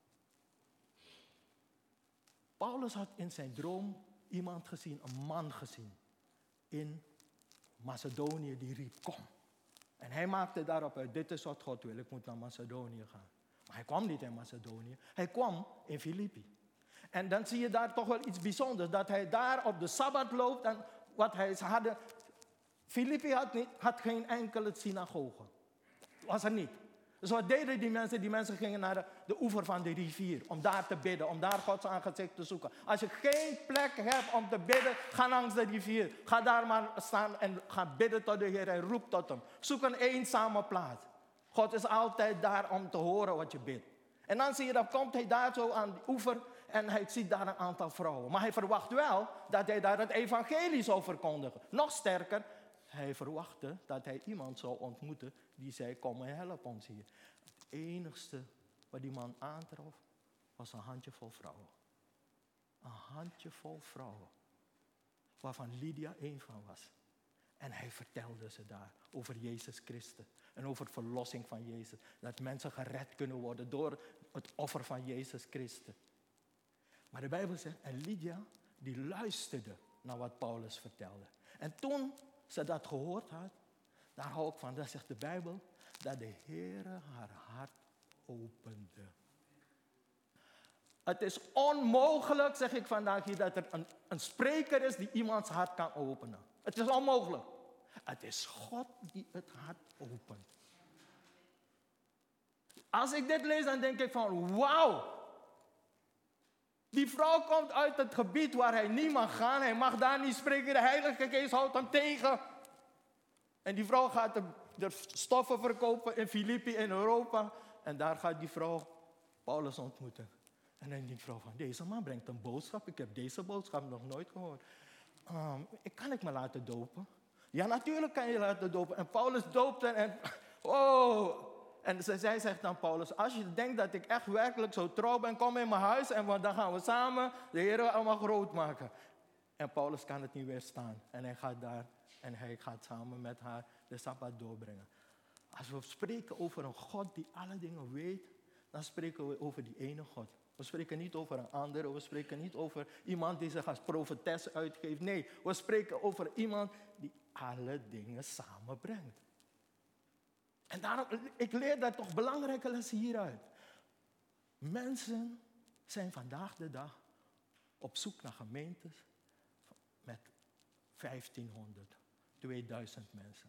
Paulus had in zijn droom iemand gezien, een man gezien, in Macedonië die riep, kom. En hij maakte daarop uit, dit is wat God wil, ik moet naar Macedonië gaan. Maar hij kwam niet in Macedonië, hij kwam in Filippi. En dan zie je daar toch wel iets bijzonders, dat hij daar op de Sabbat loopt en wat hij ze hadden. Filippi had, niet, had geen enkele synagoge. Was er niet. Dus wat deden die mensen? Die mensen gingen naar de, de oever van de rivier, om daar te bidden, om daar Gods aangezicht te zoeken. Als je geen plek hebt om te bidden, ga langs de rivier. Ga daar maar staan en ga bidden tot de Heer en roep tot hem. Zoek een eenzame plaats. God is altijd daar om te horen wat je bidt. En dan zie je, dan komt hij daar zo aan de oever en hij ziet daar een aantal vrouwen. Maar hij verwacht wel dat hij daar het evangelie zou verkondigen. Nog sterker, hij verwachtte dat hij iemand zou ontmoeten die zei, kom en help ons hier. Het enigste wat die man aantrof, was een handjevol vrouwen. Een handjevol vrouwen, waarvan Lydia één van was. En hij vertelde ze daar over Jezus Christus en over de verlossing van Jezus. Dat mensen gered kunnen worden door het offer van Jezus Christus. Maar de Bijbel zegt, en Lydia, die luisterde naar wat Paulus vertelde. En toen ze dat gehoord had, daar hou ik van, dat zegt de Bijbel, dat de Heere haar hart opende. Het is onmogelijk, zeg ik vandaag hier, dat er een, een spreker is die iemands hart kan openen. Het is onmogelijk. Het is God die het hart opent. Als ik dit lees, dan denk ik van, wauw. Die vrouw komt uit het gebied waar hij niet mag gaan. Hij mag daar niet spreken. De Heilige Geest houdt hem tegen. En die vrouw gaat de, de stoffen verkopen in Filippi, in Europa. En daar gaat die vrouw Paulus ontmoeten. En dan denkt die vrouw van, deze man brengt een boodschap. Ik heb deze boodschap nog nooit gehoord. Um, ik kan ik me laten dopen? Ja, natuurlijk kan je laten dopen. En Paulus doopte en, oh... En zij zegt dan Paulus, als je denkt dat ik echt werkelijk zo trouw ben, kom in mijn huis en dan gaan we samen de Heer allemaal groot maken. En Paulus kan het niet weerstaan. En hij gaat daar en hij gaat samen met haar de Sabbat doorbrengen. Als we spreken over een God die alle dingen weet, dan spreken we over die ene God. We spreken niet over een andere, we spreken niet over iemand die zich als profetes uitgeeft. Nee, we spreken over iemand die alle dingen samenbrengt. En daarom, ik leer daar toch belangrijke lessen hieruit. Mensen zijn vandaag de dag op zoek naar gemeentes met vijftienhonderd, tweeduizend mensen.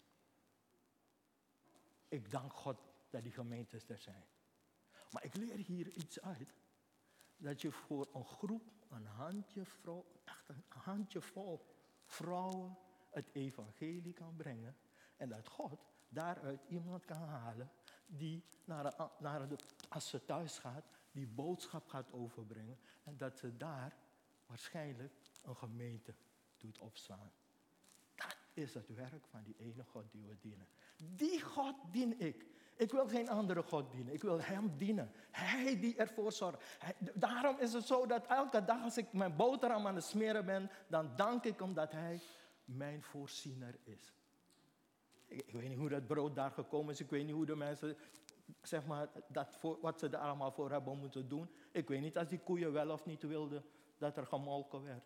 Ik dank God dat die gemeentes er zijn. Maar ik leer hier iets uit. Dat je voor een groep, een handje vrouw, echt een handjevol vrouwen het evangelie kan brengen. En dat God daaruit iemand kan halen die, naar de, naar de, als ze thuis gaat, die boodschap gaat overbrengen. En dat ze daar waarschijnlijk een gemeente doet opstaan. Dat is het werk van die ene God die we dienen. Die God dien ik. Ik wil geen andere God dienen. Ik wil hem dienen. Hij die ervoor zorgt. Hij, daarom is het zo dat elke dag als ik mijn boterham aan het smeren ben, dan dank ik hem dat hij mijn voorziener is. Ik, ik weet niet hoe dat brood daar gekomen is. Ik weet niet hoe de mensen, zeg maar, dat voor, wat ze er allemaal voor hebben moeten doen. Ik weet niet als die koeien wel of niet wilden dat er gemolken werd.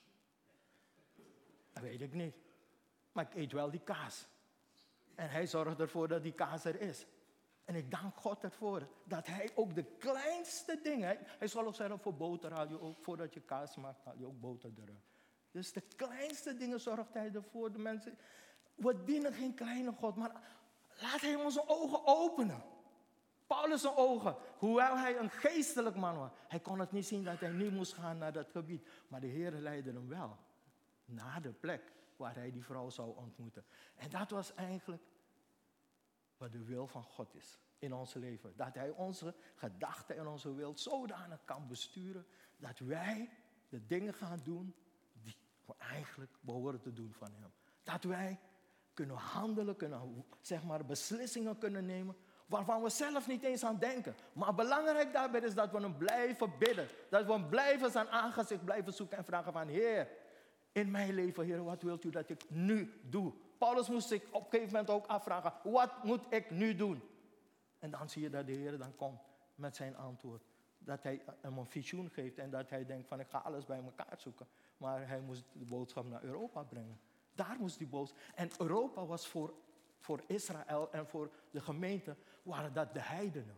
Dat weet ik niet. Maar ik eet wel die kaas. En hij zorgt ervoor dat die kaas er is. En ik dank God ervoor dat hij ook de kleinste dingen... Hij zal ook zeggen, voor boter haal je ook, voordat je kaas maakt, haal je ook boter eruit. Dus de kleinste dingen zorgt hij ervoor. De mensen, we dienen geen kleine God, maar laat hij onze ogen openen. Paulus' ogen, hoewel hij een geestelijk man was. Hij kon het niet zien dat hij niet moest gaan naar dat gebied. Maar de Heer leidde hem wel naar de plek waar hij die vrouw zou ontmoeten. En dat was eigenlijk wat de wil van God is in ons leven. Dat hij onze gedachten en onze wil zodanig kan besturen dat wij de dingen gaan doen die we eigenlijk behoren te doen van hem. Dat wij kunnen handelen, kunnen, zeg maar, beslissingen kunnen nemen waarvan we zelf niet eens aan denken. Maar belangrijk daarbij is dat we hem blijven bidden. Dat we hem blijven zijn aangezicht blijven zoeken en vragen van, Heer, in mijn leven, Heer, wat wilt u dat ik nu doe? Paulus moest zich op een gegeven moment ook afvragen, wat moet ik nu doen? En dan zie je dat de Heer dan komt met zijn antwoord. Dat hij hem een visioen geeft en dat hij denkt van, ik ga alles bij elkaar zoeken. Maar hij moest de boodschap naar Europa brengen. Daar moest die boodschap. En Europa was voor, voor Israël en voor de gemeente, waren dat de heidenen.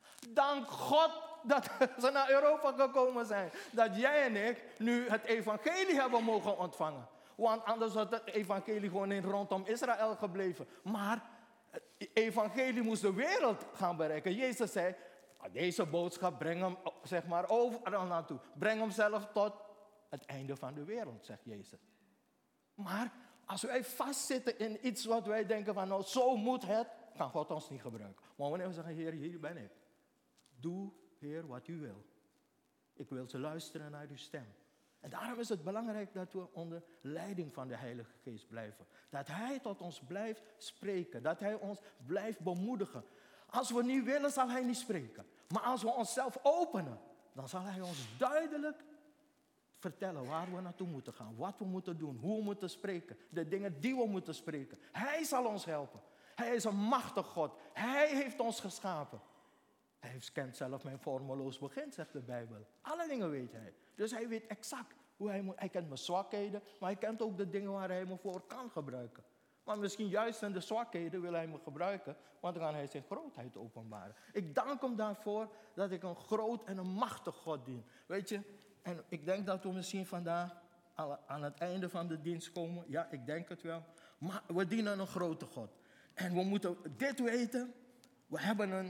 Dank God dat ze naar Europa gekomen zijn. Dat jij en ik nu het evangelie hebben mogen ontvangen. Want anders had het evangelie gewoon in rondom Israël gebleven. Maar het evangelie moest de wereld gaan bereiken. Jezus zei, deze boodschap, breng hem, zeg maar, overal naartoe. Breng hem zelf tot het einde van de wereld, zegt Jezus. Maar als wij vastzitten in iets wat wij denken van, nou, zo moet het, kan God ons niet gebruiken. Maar wanneer we zeggen, Heer, hier ben ik. Doe, Heer, wat u wil. Ik wil ze luisteren naar uw stem. En daarom is het belangrijk dat we onder leiding van de Heilige Geest blijven. Dat Hij tot ons blijft spreken. Dat Hij ons blijft bemoedigen. Als we niet willen, zal Hij niet spreken. Maar als we onszelf openen, dan zal Hij ons duidelijk vertellen waar we naartoe moeten gaan. Wat we moeten doen, hoe we moeten spreken. De dingen die we moeten spreken. Hij zal ons helpen. Hij is een machtig God. Hij heeft ons geschapen. Hij kent zelf mijn vormeloos begin, zegt de Bijbel. Alle dingen weet hij. Dus hij weet exact hoe hij moet. Hij kent mijn zwakheden, maar hij kent ook de dingen waar hij me voor kan gebruiken. Maar misschien juist in de zwakheden wil hij me gebruiken, want dan kan hij zijn grootheid openbaren. Ik dank hem daarvoor dat ik een groot en een machtig God dien. Weet je, en ik denk dat we misschien vandaag aan het einde van de dienst komen. Ja, ik denk het wel. Maar we dienen een grote God. En we moeten dit weten. We hebben een,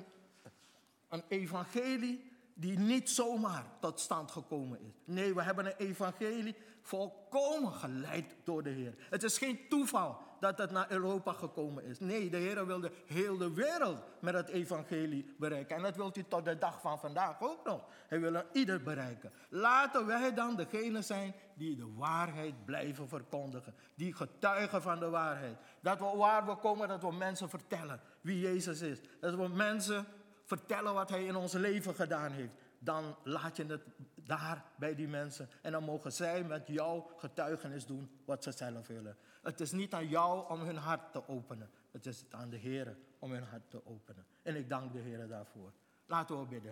een evangelie die niet zomaar tot stand gekomen is. Nee, we hebben een evangelie volkomen geleid door de Heer. Het is geen toeval dat het naar Europa gekomen is. Nee, de Heer wilde heel de wereld met het evangelie bereiken. En dat wil hij tot de dag van vandaag ook nog. Hij wil ieder bereiken. Laten wij dan degene zijn die de waarheid blijven verkondigen. Die getuigen van de waarheid. Dat we waar we komen, dat we mensen vertellen wie Jezus is. Dat we mensen vertellen wat Hij in ons leven gedaan heeft. Dan laat je het daar bij die mensen. En dan mogen zij met jou getuigenis doen wat ze zelf willen. Het is niet aan jou om hun hart te openen. Het is aan de Heer om hun hart te openen. En ik dank de Heer daarvoor. Laten we bidden.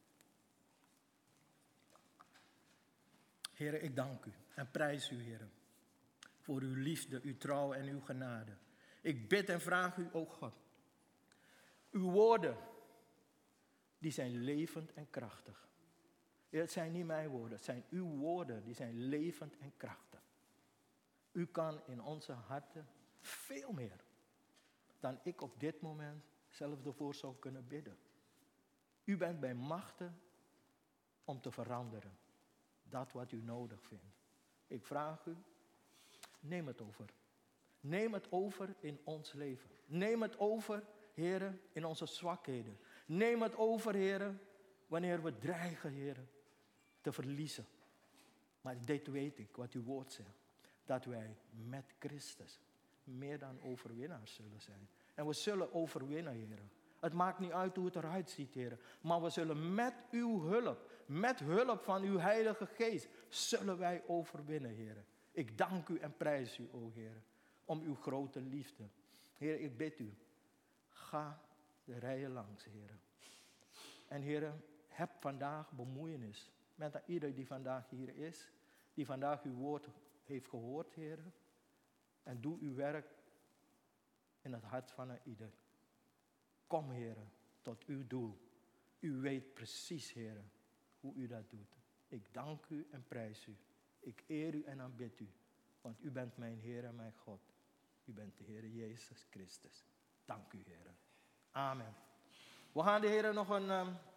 Heer, ik dank u en prijs u, Heer, voor uw liefde, uw trouw en uw genade. Ik bid en vraag u, o God, uw woorden, die zijn levend en krachtig. Het zijn niet mijn woorden, het zijn uw woorden, die zijn levend en krachtig. U kan in onze harten veel meer dan ik op dit moment zelf ervoor zou kunnen bidden. U bent bij machten om te veranderen. Dat wat u nodig vindt. Ik vraag u, neem het over. Neem het over in ons leven. Neem het over, heren, in onze zwakheden. Neem het over, heren, wanneer we dreigen, heren, te verliezen. Maar dit weet ik, wat uw woord zegt. Dat wij met Christus meer dan overwinnaars zullen zijn. En we zullen overwinnen, heren. Het maakt niet uit hoe het eruit ziet, heren. Maar we zullen met uw hulp, met hulp van uw Heilige Geest, zullen wij overwinnen, heren. Ik dank u en prijs u, o heren, om uw grote liefde. Heer, ik bid u, ga de rijen langs, heren. En heren, heb vandaag bemoeienis met ieder die vandaag hier is, die vandaag uw woord heeft gehoord, heren. En doe uw werk in het hart van ieder. Kom, heren, tot uw doel. U weet precies, heren, hoe u dat doet. Ik dank u en prijs u. Ik eer u en aanbid u. Want u bent mijn Heer en mijn God. U bent de Heer Jezus Christus. Dank u, heren. Amen. We gaan de heren nog een... Um,